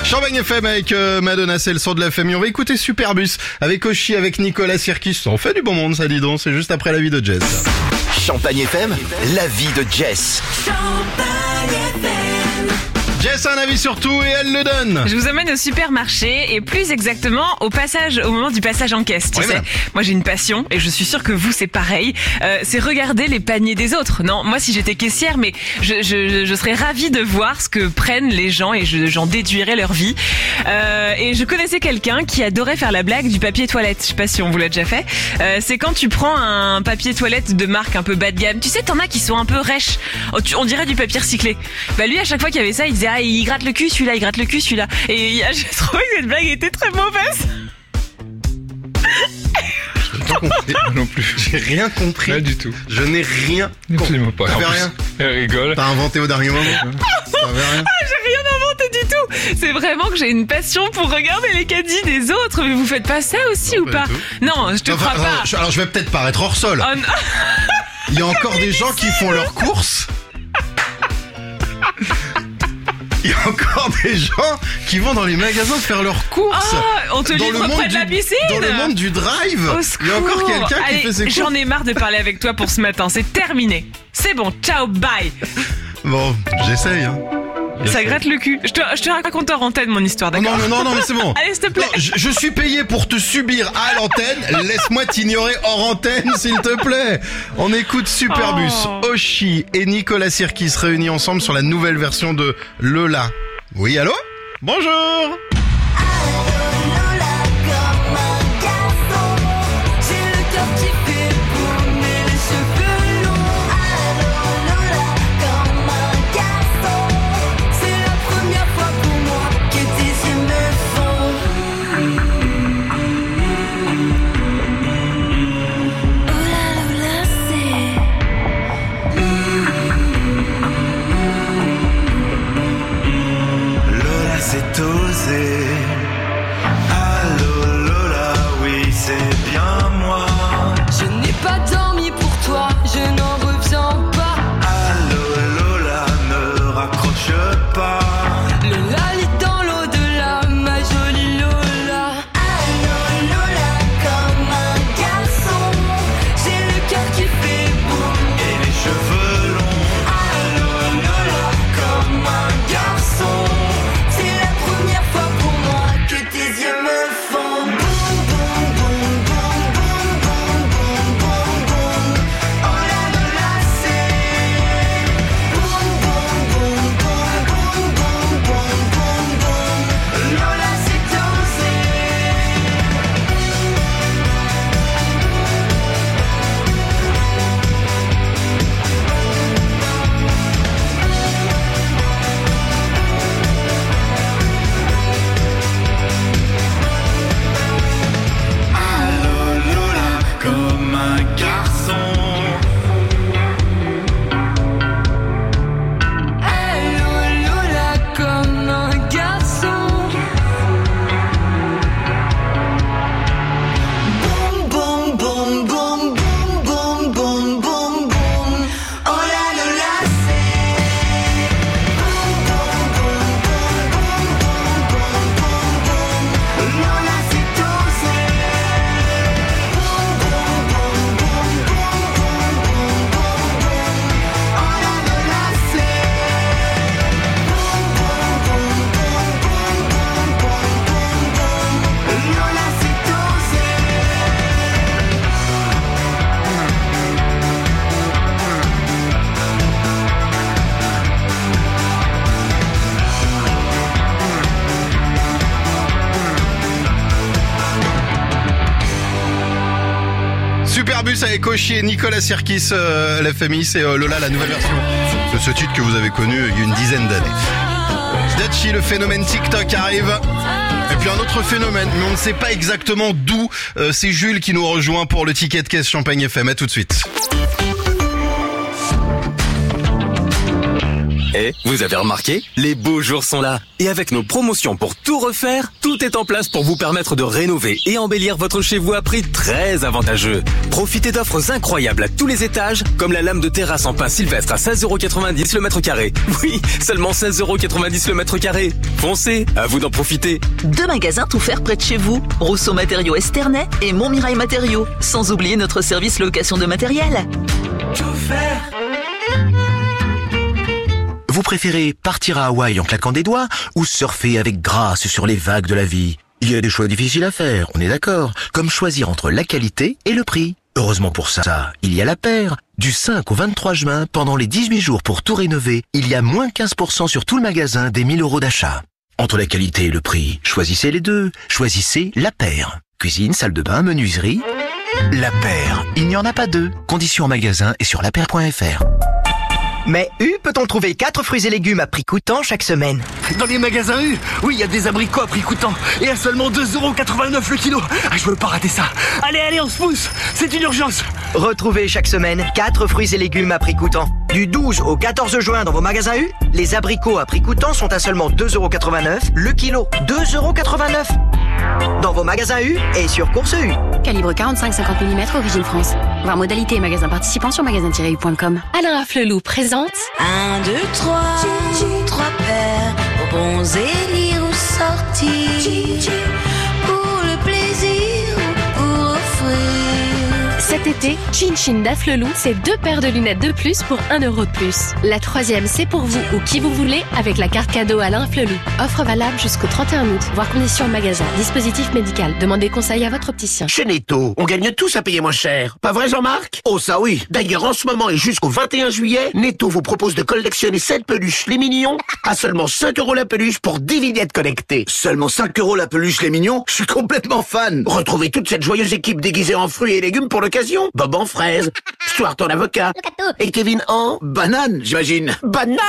Champagne F M avec euh, Madonna, c'est le son de la famille. On va écouter Superbus avec Oshi, avec Nicolas Sirkis. Ça en fait du bon monde, ça, dis donc. C'est juste après la vie de Jess. Champagne F M, la vie de Jess. Jess a un avis sur tout et elle le donne. Je vous emmène au supermarché et plus exactement au passage, au moment du passage en caisse. Tu Oui, sais, madame. moi j'ai une passion et je suis sûre que vous c'est pareil. Euh, c'est regarder les paniers des autres. Non, moi si j'étais caissière, mais je, je, je serais ravie de voir ce que prennent les gens et je, j'en déduirais leur vie. Euh, et je connaissais quelqu'un qui adorait faire la blague du papier toilette. Je sais pas si on vous l'a déjà fait. Euh, c'est quand tu prends un papier toilette de marque un peu bas de gamme. Tu sais, t'en as qui sont un peu rêches. Oh, tu- On dirait du papier recyclé. Bah lui, à chaque fois qu'il y avait ça, il disait ah il gratte le cul celui-là, il gratte le cul celui-là. Et j'ai trouvé que cette blague était très mauvaise. J'ai pas compris. Non plus. J'ai rien compris. Pas du tout. Je n'ai rien Absolument pas. T'avais En plus, rien. Elle rigole. T'as inventé au dernier moment. T'avais rien. Ah, j'ai rien inventé du tout. C'est vraiment que j'ai une passion pour regarder les caddies des autres. Mais vous faites pas ça aussi Non, ou pas pas? du tout. Non, je te Enfin, crois pas. alors, je, alors je vais peut-être paraître hors sol. Oh non. Il y a encore des gens qui font leurs courses. Il y a encore des gens qui vont dans les magasins faire leurs courses. Oh, on te Dans livre le monde près de la du- piscine. Dans le monde du drive. Au Il y a encore secours. quelqu'un qui Allez, fait ses courses. J'en ai marre de parler avec toi pour ce matin. C'est terminé. C'est bon. Ciao, bye. Bon, j'essaye. Hein. Ça J'essaye. gratte le cul. Je te, je te raconte en antenne mon histoire, Non, d'accord? non, non, non, mais c'est bon. Allez, s'il te plaît. Non, je, je suis payé pour te subir à l'antenne. Laisse-moi t'ignorer hors antenne, s'il te plaît. On écoute Superbus, Oh. Oshi et Nicolas Sirkis réunis ensemble sur la nouvelle version de Lola. Oui, allô? Bonjour. Lola, c'est osé. Allô Lola, oui c'est bien moi. Je n'ai pas dormi pour toi, je n'en reviens pas. Allô Lola, ne raccroche pas. Lola lit dans l'au-delà, ma jolie Lola. Allô Lola, comme un garçon, j'ai le cœur qui fait boum. Et les cheveux longs. Allô Lola, comme un garçon, c'est la première fois pour moi que tes yeux me font boum boum boum boum boum boum boum boum boum. Oh la Lola, c'est boum boum boum boum boum boum boum boum boum. Lola, c'est osé. Allô Lola, comme un garçon. Allô Lola, comme un garçon. Boum boum boum boum boum boum boum boum boum. Oh la Lola, c'est boum boum boum boum boum boum boum boum boum. Lola, c'est osé. Boum boum boum boum boum boum boum boum boum. Oh la Lola, c'est boum boum boum boum boum boum boum boum boum. Lola, c'est osé. Superbus avec Oshi et Nicolas Sirkis, euh, la famille, c'est euh, Lola, la nouvelle version de ce titre que vous avez connu il y a une dizaine d'années. Dachi, le phénomène TikTok arrive. Et puis un autre phénomène, mais on ne sait pas exactement d'où. Euh, c'est Jules qui nous rejoint pour le ticket de caisse Champagne F M. À tout de suite. Et vous avez remarqué, les beaux jours sont là. Et avec nos promotions pour tout refaire, tout est en place pour vous permettre de rénover et embellir votre chez vous à prix très avantageux. Profitez d'offres incroyables à tous les étages, comme la lame de terrasse en pin Sylvestre à seize euros quatre-vingt-dix le mètre carré. Oui, seulement seize euros quatre-vingt-dix le mètre carré. Foncez, à vous d'en profiter. Deux magasins tout faire près de chez vous. Rousseau Matériaux Esternay et Montmirail Matériaux. Sans oublier notre service location de matériel. Tout faire. Vous préférez partir à Hawaï en claquant des doigts ou surfer avec grâce sur les vagues de la vie? Il y a des choix difficiles à faire, on est d'accord, comme choisir entre la qualité et le prix. Heureusement pour ça, il y a La Paire. Du cinq au vingt-trois juin, pendant les dix-huit jours pour tout rénover, il y a moins quinze pour cent sur tout le magasin des mille euros d'achat. Entre la qualité et le prix, choisissez les deux. Choisissez La Paire. Cuisine, salle de bain, menuiserie. La Paire, il n'y en a pas deux. Conditions en magasin et sur lapaire point f r. Mais U, peut-on trouver quatre fruits et légumes à prix coûtant chaque semaine? Dans les magasins U, oui, il y a des abricots à prix coûtant. Et à seulement deux euros quatre-vingt-neuf le kilo. Ah, je veux pas rater ça. Allez, allez, on se pousse. C'est une urgence. Retrouvez chaque semaine quatre fruits et légumes à prix coûtant. Du douze au quatorze juin dans vos magasins U, les abricots à prix coûtant sont à seulement deux euros quatre-vingt-neuf le kilo. deux euros quatre-vingt-neuf dans vos magasins U et sur Course U. Calibre quarante-cinq cinquante millimètres, origine France. Voir modalité et magasins participants sur magasin tiret u point com. Alain Afflelou présente Un, deux, trois, trois paires, bons élire ou sortir, pour le plaisir ou pour offrir. cet été, Chin Chin d'Afflelou, c'est deux paires de lunettes de plus pour un euro de plus. La troisième, c'est pour vous ou qui vous voulez avec la carte cadeau Alain Afflelou. Offre valable jusqu'au trente et un août. Voir conditions en magasin. Dispositif médical. Demandez conseil à votre opticien. Chez Netto, on gagne tous à payer moins cher. Pas vrai, Jean-Marc? Oh, ça oui. D'ailleurs, en ce moment et jusqu'au vingt et un juillet, Netto vous propose de collectionner sept peluches les mignons à seulement cinq euros la peluche pour dix vignettes connectées. Seulement cinq euros la peluche les mignons? Je suis complètement fan. Retrouvez toute cette joyeuse équipe déguisée en fruits et légumes pour l'occasion. Bob en fraise, Stuart en avocat et Kevin en banane, j'imagine. Banane!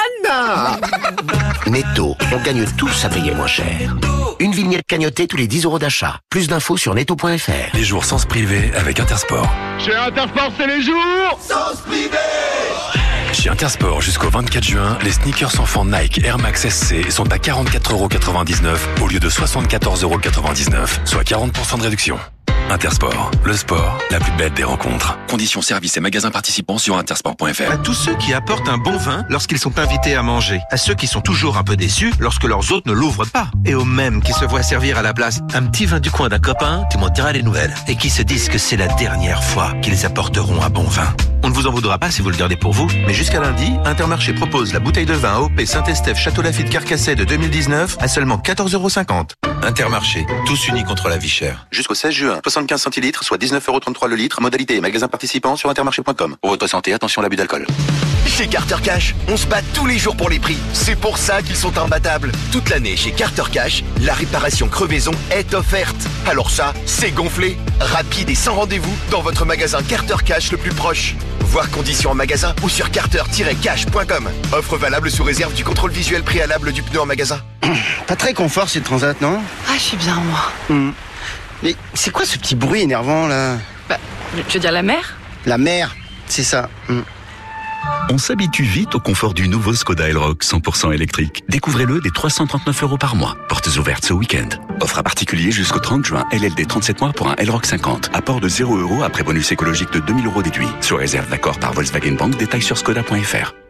Netto, on gagne tous à payer moins cher. Une vignette cagnotée tous les dix euros d'achat. Plus d'infos sur netto point f r. Les jours sans se priver avec Intersport. Chez Intersport, c'est les jours sans se priver. Chez Intersport, jusqu'au vingt-quatre juin, les sneakers enfants Nike Air Max S C sont à quarante-quatre euros quatre-vingt-dix-neuf au lieu de soixante-quatorze euros quatre-vingt-dix-neuf, soit quarante pour cent de réduction. Intersport, le sport, la plus belle des rencontres. Conditions services et magasins participants sur intersport point f r. À tous ceux qui apportent un bon vin lorsqu'ils sont invités à manger. À ceux qui sont toujours un peu déçus lorsque leurs hôtes ne l'ouvrent pas. Et aux mêmes qui se voient servir à la place un petit vin du coin d'un copain, tu m'en diras les nouvelles. Et qui se disent que c'est la dernière fois qu'ils apporteront un bon vin. On ne vous en voudra pas si vous le gardez pour vous, mais jusqu'à lundi, Intermarché propose la bouteille de vin A O P Saint-Estèphe Château Lafite Carcasset de deux mille dix-neuf à seulement quatorze euros cinquante. Intermarché, tous unis contre la vie chère. Jusqu'au seize juin, soixante-quinze centilitres, soit dix-neuf euros trente-trois le litre, modalité et magasins participants sur intermarché point com. Pour votre santé, attention à l'abus d'alcool. Chez Carter Cash, on se bat tous les jours pour les prix. C'est pour ça qu'ils sont imbattables. Toute l'année, chez Carter Cash, la réparation crevaison est offerte. Alors ça, c'est gonflé. Rapide et sans rendez-vous dans votre magasin Carter Cash le plus proche. Voir conditions en magasin ou sur carter tiret cash point com. Offre valable sous réserve du contrôle visuel préalable du pneu en magasin. Pas très confort cette transat, non? Ah, je suis bien, moi. Hum. Mais c'est quoi ce petit bruit énervant, là? Bah, tu veux dire la mer? La mer, c'est ça. Hum. On s'habitue vite au confort du nouveau Skoda Elroq cent pour cent électrique. Découvrez-le dès trois cent trente-neuf euros par mois. Portes ouvertes ce week-end. Offre à particulier jusqu'au trente juin. L L D trente-sept mois pour un Elroq cinquante. Apport de zéro euros après bonus écologique de deux mille euros déduit. Sous réserve d'accord par Volkswagen Bank. Détails sur skoda point f r.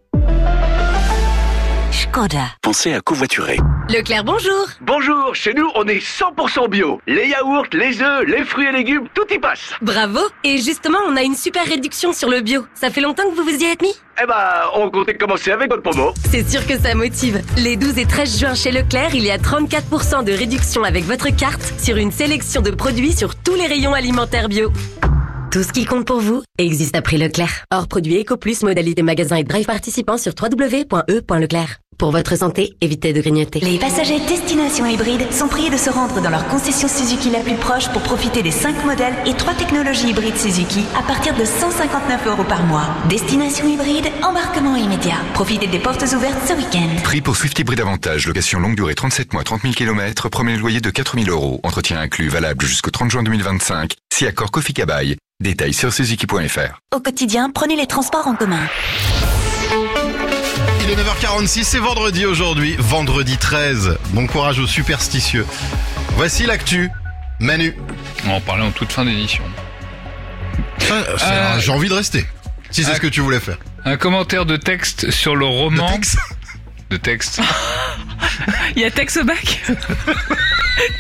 Skoda. Pensez à covoiturer. Leclerc, bonjour. Bonjour, chez nous on est cent pour cent bio. Les yaourts, les œufs, les fruits et légumes, tout y passe. Bravo. Et justement, on a une super réduction sur le bio. Ça fait longtemps que vous vous y êtes mis? Eh ben, on comptait commencer avec votre promo. C'est sûr que ça motive. Les douze et treize juin chez Leclerc, il y a trente-quatre pour cent de réduction avec votre carte sur une sélection de produits sur tous les rayons alimentaires bio. Tout ce qui compte pour vous existe à prix Leclerc. Hors produit EcoPlus, modalité magasin et drive participant sur w w w point e point leclerc. Pour votre santé, évitez de grignoter. Les passagers Destination Hybride sont priés de se rendre dans leur concession Suzuki la plus proche pour profiter des cinq modèles et trois technologies hybrides Suzuki à partir de cent cinquante-neuf euros par mois. Destination Hybride, embarquement immédiat. Profitez des portes ouvertes ce week-end. Prix pour Swift Hybride Avantage, location longue durée trente-sept mois, trente mille kilomètres, premier loyer de quatre mille euros, entretien inclus, valable jusqu'au trente juin deux mille vingt-cinq, si accord Kofi Kabaï. Détails sur suzuki point f r. Au quotidien, prenez les transports en commun. Il est neuf heures quarante-six, c'est vendredi aujourd'hui, vendredi treize. Bon courage aux superstitieux. Voici l'actu. Manu. On va en parler en toute fin d'édition. Ah, euh, J'ai envie de rester, si c'est euh, ce que tu voulais faire. Un commentaire de texte sur le roman... De texte De texte. Il y a texte au bac. T'imagines ?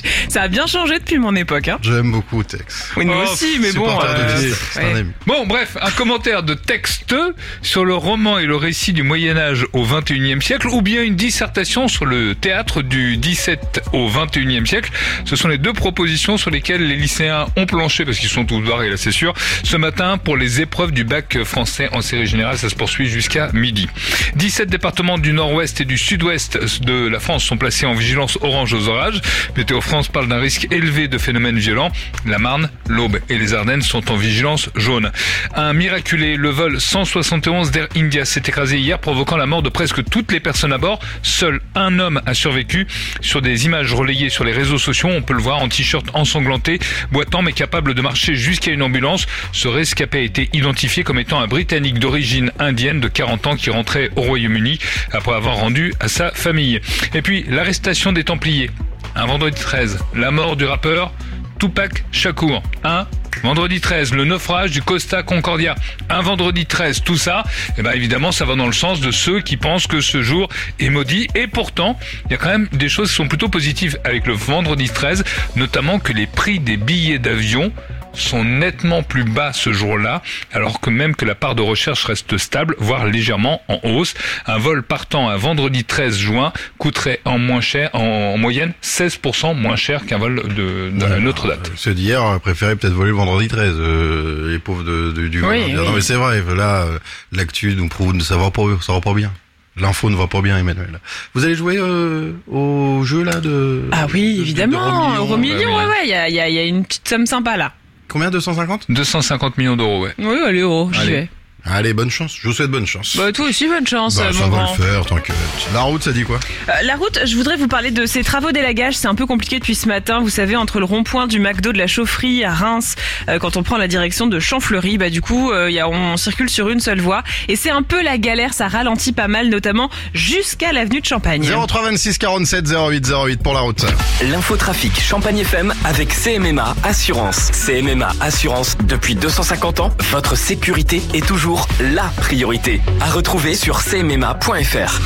Ça a bien changé depuis mon époque. Hein. J'aime beaucoup Tex. Oui, nous oh, aussi, mais bon. Euh, ouais. Bon, bref, un commentaire de texte sur le roman et le récit du Moyen-Âge au vingt et unième siècle, ou bien une dissertation sur le théâtre du dix-sept au vingt et unième siècle. Ce sont les deux propositions sur lesquelles les lycéens ont planché, parce qu'ils sont tous barrés là, c'est sûr, ce matin pour les épreuves du bac français en série générale. Ça se poursuit jusqu'à midi. dix-sept départements du nord-ouest et du sud-ouest de la France sont placés en vigilance orange aux orages. Météo France parle d'un risque élevé de phénomènes violents. La Marne, l'Aube et les Ardennes sont en vigilance jaune. Un miraculé, le vol cent soixante et onze d'Air India s'est écrasé hier, provoquant la mort de presque toutes les personnes à bord. Seul un homme a survécu. Sur des images relayées sur les réseaux sociaux, on peut le voir en t-shirt ensanglanté, boitant mais capable de marcher jusqu'à une ambulance. Ce rescapé a été identifié comme étant un Britannique d'origine indienne de quarante ans qui rentrait au Royaume-Uni après avoir rendu à sa famille. Et puis, l'arrestation des Templiers. Un vendredi treize, la mort du rappeur Tupac Shakur. Un vendredi treize, le naufrage du Costa Concordia. Un vendredi treize, tout ça, eh ben évidemment, ça va dans le sens de ceux qui pensent que ce jour est maudit. Et pourtant, il y a quand même des choses qui sont plutôt positives avec le vendredi treize, notamment que les prix des billets d'avion sont nettement plus bas ce jour-là, alors que même que la part de recherche reste stable, voire légèrement en hausse. Un vol partant un vendredi treize juin coûterait en moins cher, en moyenne seize pour cent moins cher qu'un vol de, de ouais, une autre date. Ceux d'hier préféraient peut-être voler le vendredi treize, euh, les pauvres de, de, du oui, oui. Non mais c'est vrai, là, l'actu nous prouve que ça va pas, ça va pas bien. L'info ne va pas bien, Emmanuel. Vous allez jouer euh, au jeu là de... Ah oui, évidemment, Euro Million, bah, ouais, ouais, il y a, y, a, y a une petite somme sympa là. Combien, deux cent cinquante deux cent cinquante millions d'euros, ouais. Oui, allez, euro, j'y vais. Allez, bonne chance. Je vous souhaite bonne chance. Bah, toi aussi, bonne chance, bah, mon ça grand. va le faire, t'inquiète. La route, ça dit quoi? euh, La route, je voudrais vous parler de ces travaux d'élagage. C'est un peu compliqué depuis ce matin. Vous savez, entre le rond-point du McDo de la Chaufferie à Reims, euh, quand on prend la direction de Champfleury, bah, du coup, euh, y a, on circule sur une seule voie. Et c'est un peu la galère, ça ralentit pas mal, notamment jusqu'à l'avenue de Champagne. zéro trois vingt-six quarante-sept zéro huit zéro huit pour la route. L'infotrafic Champagne F M avec C M M A Assurance. C M M A Assurance, depuis deux cent cinquante ans, votre sécurité est toujours la priorité. À retrouver sur c m m a point f r.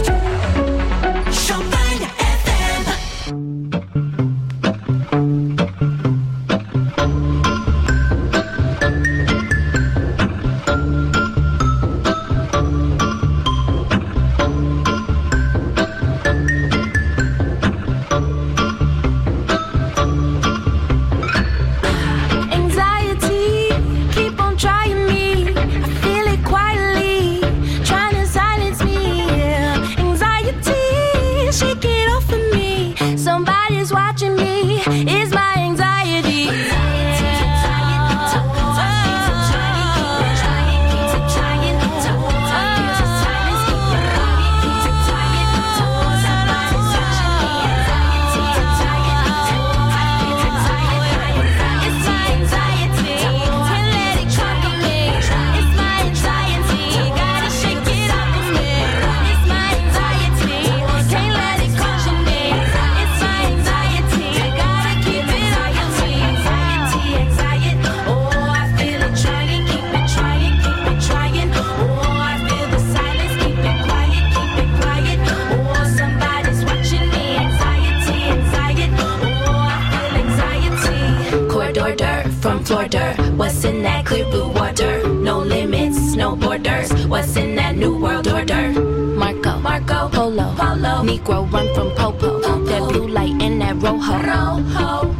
What's in that clear blue water? No limits, no borders. What's in that new world order? Marco, Marco, Polo, Polo. Negro run from Popo. Popo. That blue light in that Rojo. Rojo.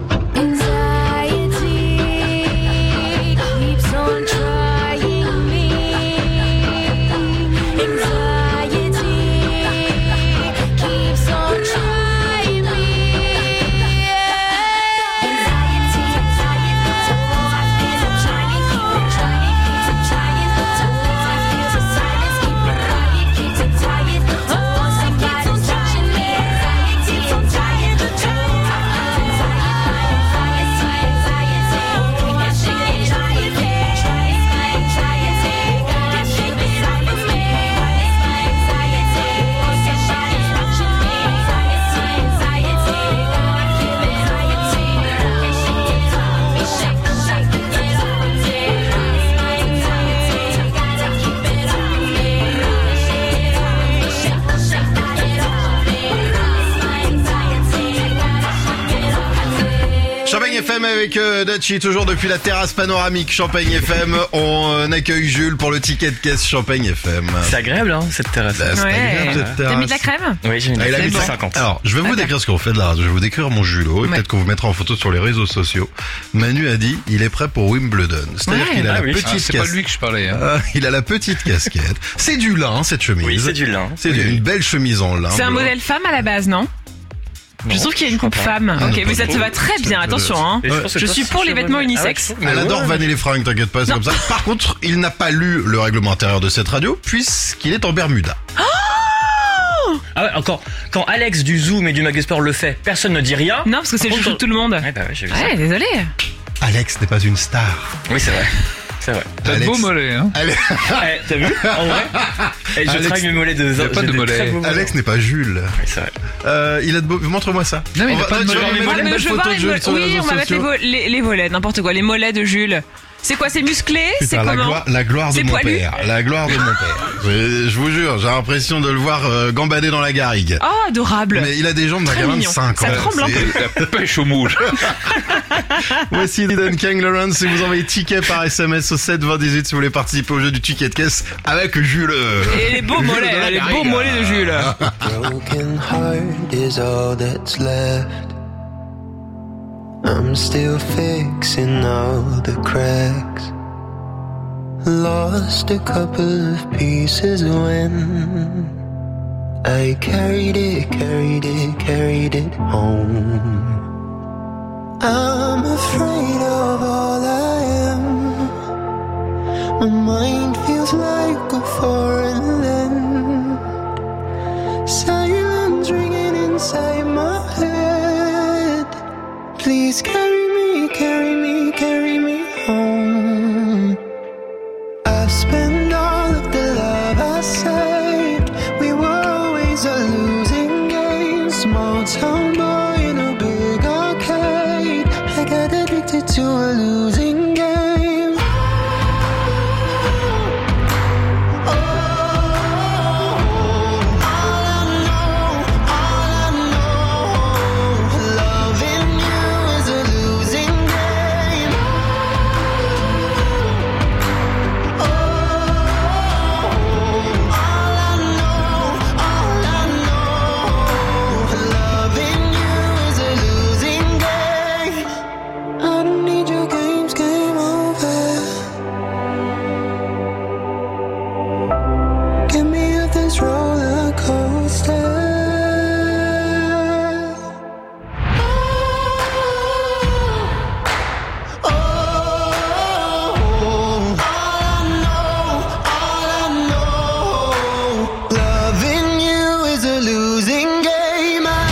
Anxiety keeps on trying me. Anxiety keeps on trying me. Anxiety, anxiety. Oh, I feel it trying, keep it trying, keep it trying. Oh, I feel the silence, keep it quiet, keep it tired. Oh, somebody's touching me. Champagne F M avec euh, Dachi, toujours depuis la terrasse panoramique Champagne F M. On euh, accueille Jules pour le ticket de caisse Champagne F M. C'est agréable, hein, cette terrasse. Bah, c'est Ouais. agréable, cette terrasse. T'as mis de la crème? Oui, j'ai mis de Ah, la il a crème mis ça. cinquante. Alors, je vais vous décrire ce qu'on fait de la radio. Je vais vous décrire mon Julo et Ouais. peut-être qu'on vous mettra en photo sur les réseaux sociaux. Manu a dit, il est prêt pour Wimbledon. C'est-à-dire Ouais. qu'il a Ah la oui. petite Ah, c'est pas casquette. lui que je parlais. Hein. Ah, il a la petite casquette. C'est du lin, cette chemise. Oui, c'est du lin. C'est Oui, une oui. belle chemise en lin. C'est un blanc. modèle femme à la base, non? Non, Je trouve qu'il y a une crois coupe pas. femme. Ah, Ok, non, mais ça pas te trop. va très bien, Ça te- attention. Hein. Et je pense que Je toi, suis c'est pour les sur vêtements le- Ah ouais, unisexes. je trouve que- Elle adore ouais, vanner les fringues, t'inquiète pas, c'est Non. comme ça. Par contre, il n'a pas lu le règlement intérieur de cette radio puisqu'il est en Bermuda. Ah ouais, encore, quand Alex du Zoom et du Magasport le fait, personne ne dit rien. Non, parce que c'est le Par chouchou de contre, tout le monde. Ouais, bah ouais, j'ai vu ça. Ouais, désolé. Alex n'est pas une star. Oui, c'est vrai. C'est vrai. T'as de Alex- beaux mollets, hein. Ale- Eh, t'as vu? En vrai? Et je Alex- travaille mes mollets de Y a pas j'ai de des mollets. très beaux mollets. Alex n'est pas Jules. Oui, c'est vrai. Euh, il a de beaux... Montre-moi ça. Non, mais il On a va- pas de tu vas mollets. me mettre Ouais, une mais belle je photo vois de les Jules mollets. sur les Oui, réseaux on va mettre les, sociaux. vo- les, les volets, n'importe quoi. Les mollets de Jules. C'est quoi, c'est musclé? C'est Putain, la, comment? gloire, la gloire de C'est mon poilu père. La gloire de mon père. Je, je vous jure, j'ai l'impression de le voir euh, gambader dans la garrigue. Oh, adorable. Mais il a des jambes d'un Très gamin de mignon. cinq ans. Ça tremble un C'est- peu. La pêche au moule. Voici Duncan Lawrence et vous envoyez ticket par S M S au sept vingt dix-huit si vous voulez participer au jeu du ticket de caisse avec Jules. Et les beaux Jules mollets, de la les beaux garrigue. mollets de Jules. Broken heart is all that's left. I'm still fixing all the cracks. Lost a couple of pieces when I carried it, carried it, carried it home. I'm afraid of all I am. My mind feels like a foreign land. Silence ringing inside my head. Please carry me, carry me, carry me home. I spent all of the love I saved. We were always a losing game. Small town boy in a big arcade. I got addicted to a losing game. Oh, all I know, all I know, loving you is a losing game. Oh, all I know, all I know, loving you is a losing game. I don't need your games, game over. Get me off this roller coaster. Oh, all I know, all I know, loving you is a losing game. I-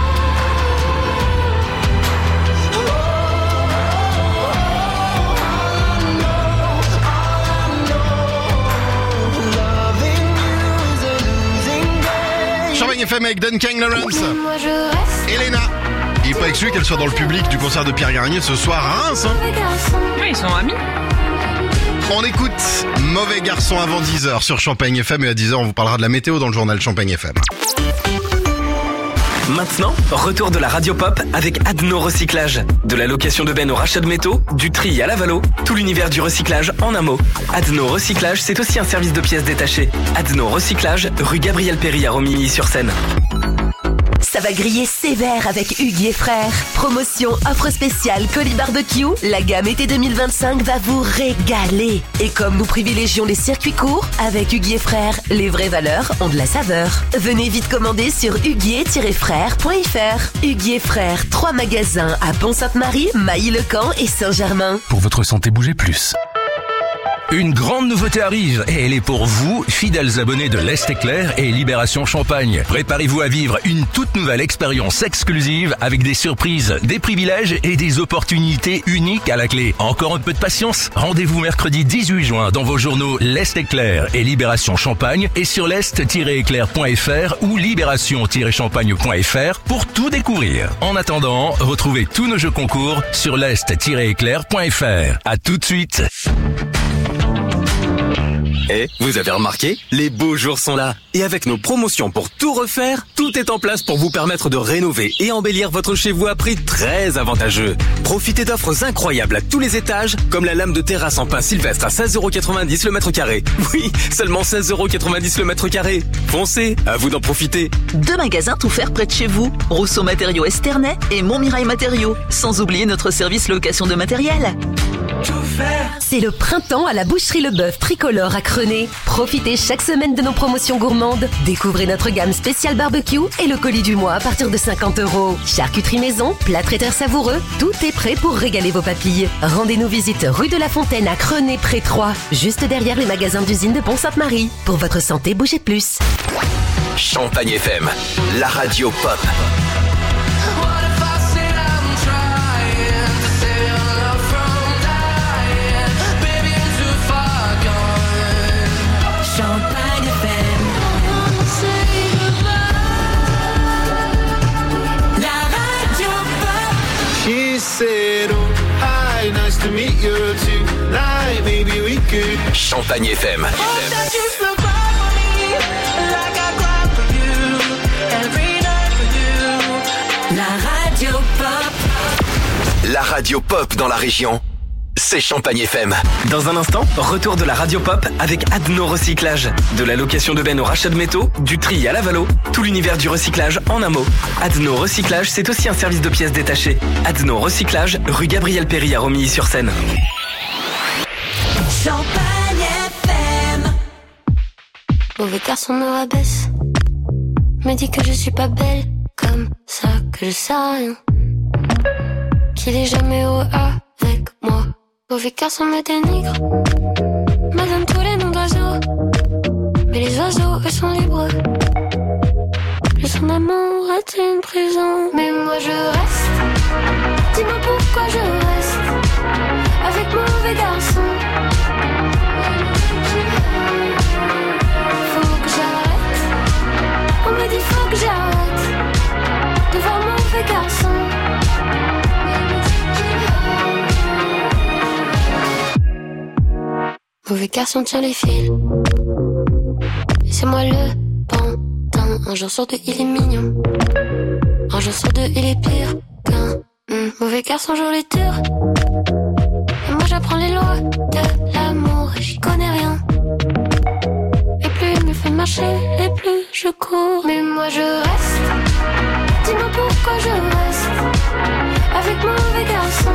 Loving you is a losing game. Champagne F M avec Duncan Lawrence. Elena. Il n'est pas exclu qu'elle soit dans le public du concert de Pierre Garnier ce soir à Reims. Hein. Oui, ils sont amis. On écoute Mauvais Garçon avant dix heures sur Champagne F M et à dix heures on vous parlera de la météo dans le journal Champagne F M. Maintenant, retour de la radio pop avec Adno Recyclage. De la location de bennes au rachat de métaux, du tri à la valo, tout l'univers du recyclage en un mot. Adno Recyclage, c'est aussi un service de pièces détachées. Adno Recyclage, rue Gabriel Péry à Romilly-sur-Seine. Ça va griller sévère avec Hugues et Frères. Promotion, offre spéciale, colis barbecue. La gamme été deux mille vingt-cinq va vous régaler. Et comme nous privilégions les circuits courts, avec Hugues et Frères, les vraies valeurs ont de la saveur. Venez vite commander sur huguier tiret frères point f r. Hugues et Frères, trois magasins à Pont-Sainte-Marie, Mailly-le-Camp et Saint-Germain. Pour votre santé, bougez plus. Une grande nouveauté arrive et elle est pour vous, fidèles abonnés de l'Est Éclair et Libération Champagne. Préparez-vous à vivre une toute nouvelle expérience exclusive avec des surprises, des privilèges et des opportunités uniques à la clé. Encore un peu de patience. Rendez-vous mercredi dix-huit juin dans vos journaux L'Est Éclair et Libération Champagne et sur l'est tiret éclair point f r ou libération tiret champagne point f r pour tout découvrir. En attendant, retrouvez tous nos jeux concours sur l'est tiret éclair point f r. À tout de suite. Et vous avez remarqué, les beaux jours sont là. Et avec nos promotions pour tout refaire, tout est en place pour vous permettre de rénover et embellir votre chez vous à prix très avantageux. Profitez d'offres incroyables à tous les étages, comme la lame de terrasse en pin Sylvestre à seize euros quatre-vingt-dix le mètre carré. Oui, seulement seize euros quatre-vingt-dix le mètre carré. Foncez, à vous d'en profiter. Deux magasins tout faire près de chez vous. Rousseau Matériaux Esternay et Montmirail Matériaux. Sans oublier notre service location de matériel. C'est le printemps à la boucherie Le Bœuf Tricolore à Crenay. Profitez chaque semaine de nos promotions gourmandes. Découvrez notre gamme spéciale barbecue et le colis du mois à partir de cinquante euros. Charcuterie maison, plats traiteurs savoureux, tout est prêt pour régaler vos papilles. Rendez-nous visite rue de la Fontaine à Crenay près trois, juste derrière les magasins d'usine de Pont-Sainte-Marie. Pour votre santé, bougez plus. Champagne F M, la radio pop. Champagne F M. La radio pop. She said, oh, hi, nice to meet you tonight. Maybe we could. Champagne F M. La radio pop. La radio pop dans la région, c'est Champagne F M. Dans un instant, retour de la radio pop avec Adno Recyclage. De la location de bennes au rachat de métaux, du tri à la valo, tout l'univers du recyclage en un mot. Adno Recyclage, c'est aussi un service de pièces détachées. Adno Recyclage, rue Gabriel Péry à Romilly-sur-Seine. Champagne F M. Mauvais garçon me rabaisse, me dit que je suis pas belle, comme ça que je sais rien, qu'il est jamais heureux avec moi. Mauvais garçon me dénigre, me donne tous les noms d'oiseaux, mais les oiseaux eux sont libres. Le son d'amour est une prison, mais moi je reste. Dis-moi pourquoi je reste avec mauvais garçon. Faut que j'arrête, on me dit faut que j'arrête de voir mauvais garçon. Mauvais garçon tient les fils, et c'est moi le pantin. Un jour sur deux il est mignon, un jour sur deux il est pire qu'un mm. Mauvais garçon joue les tours, et moi j'apprends les lois de l'amour et j'y connais rien. Et plus il me fait marcher, et plus je cours. Mais moi je reste, dis-moi pourquoi je reste avec mauvais garçon.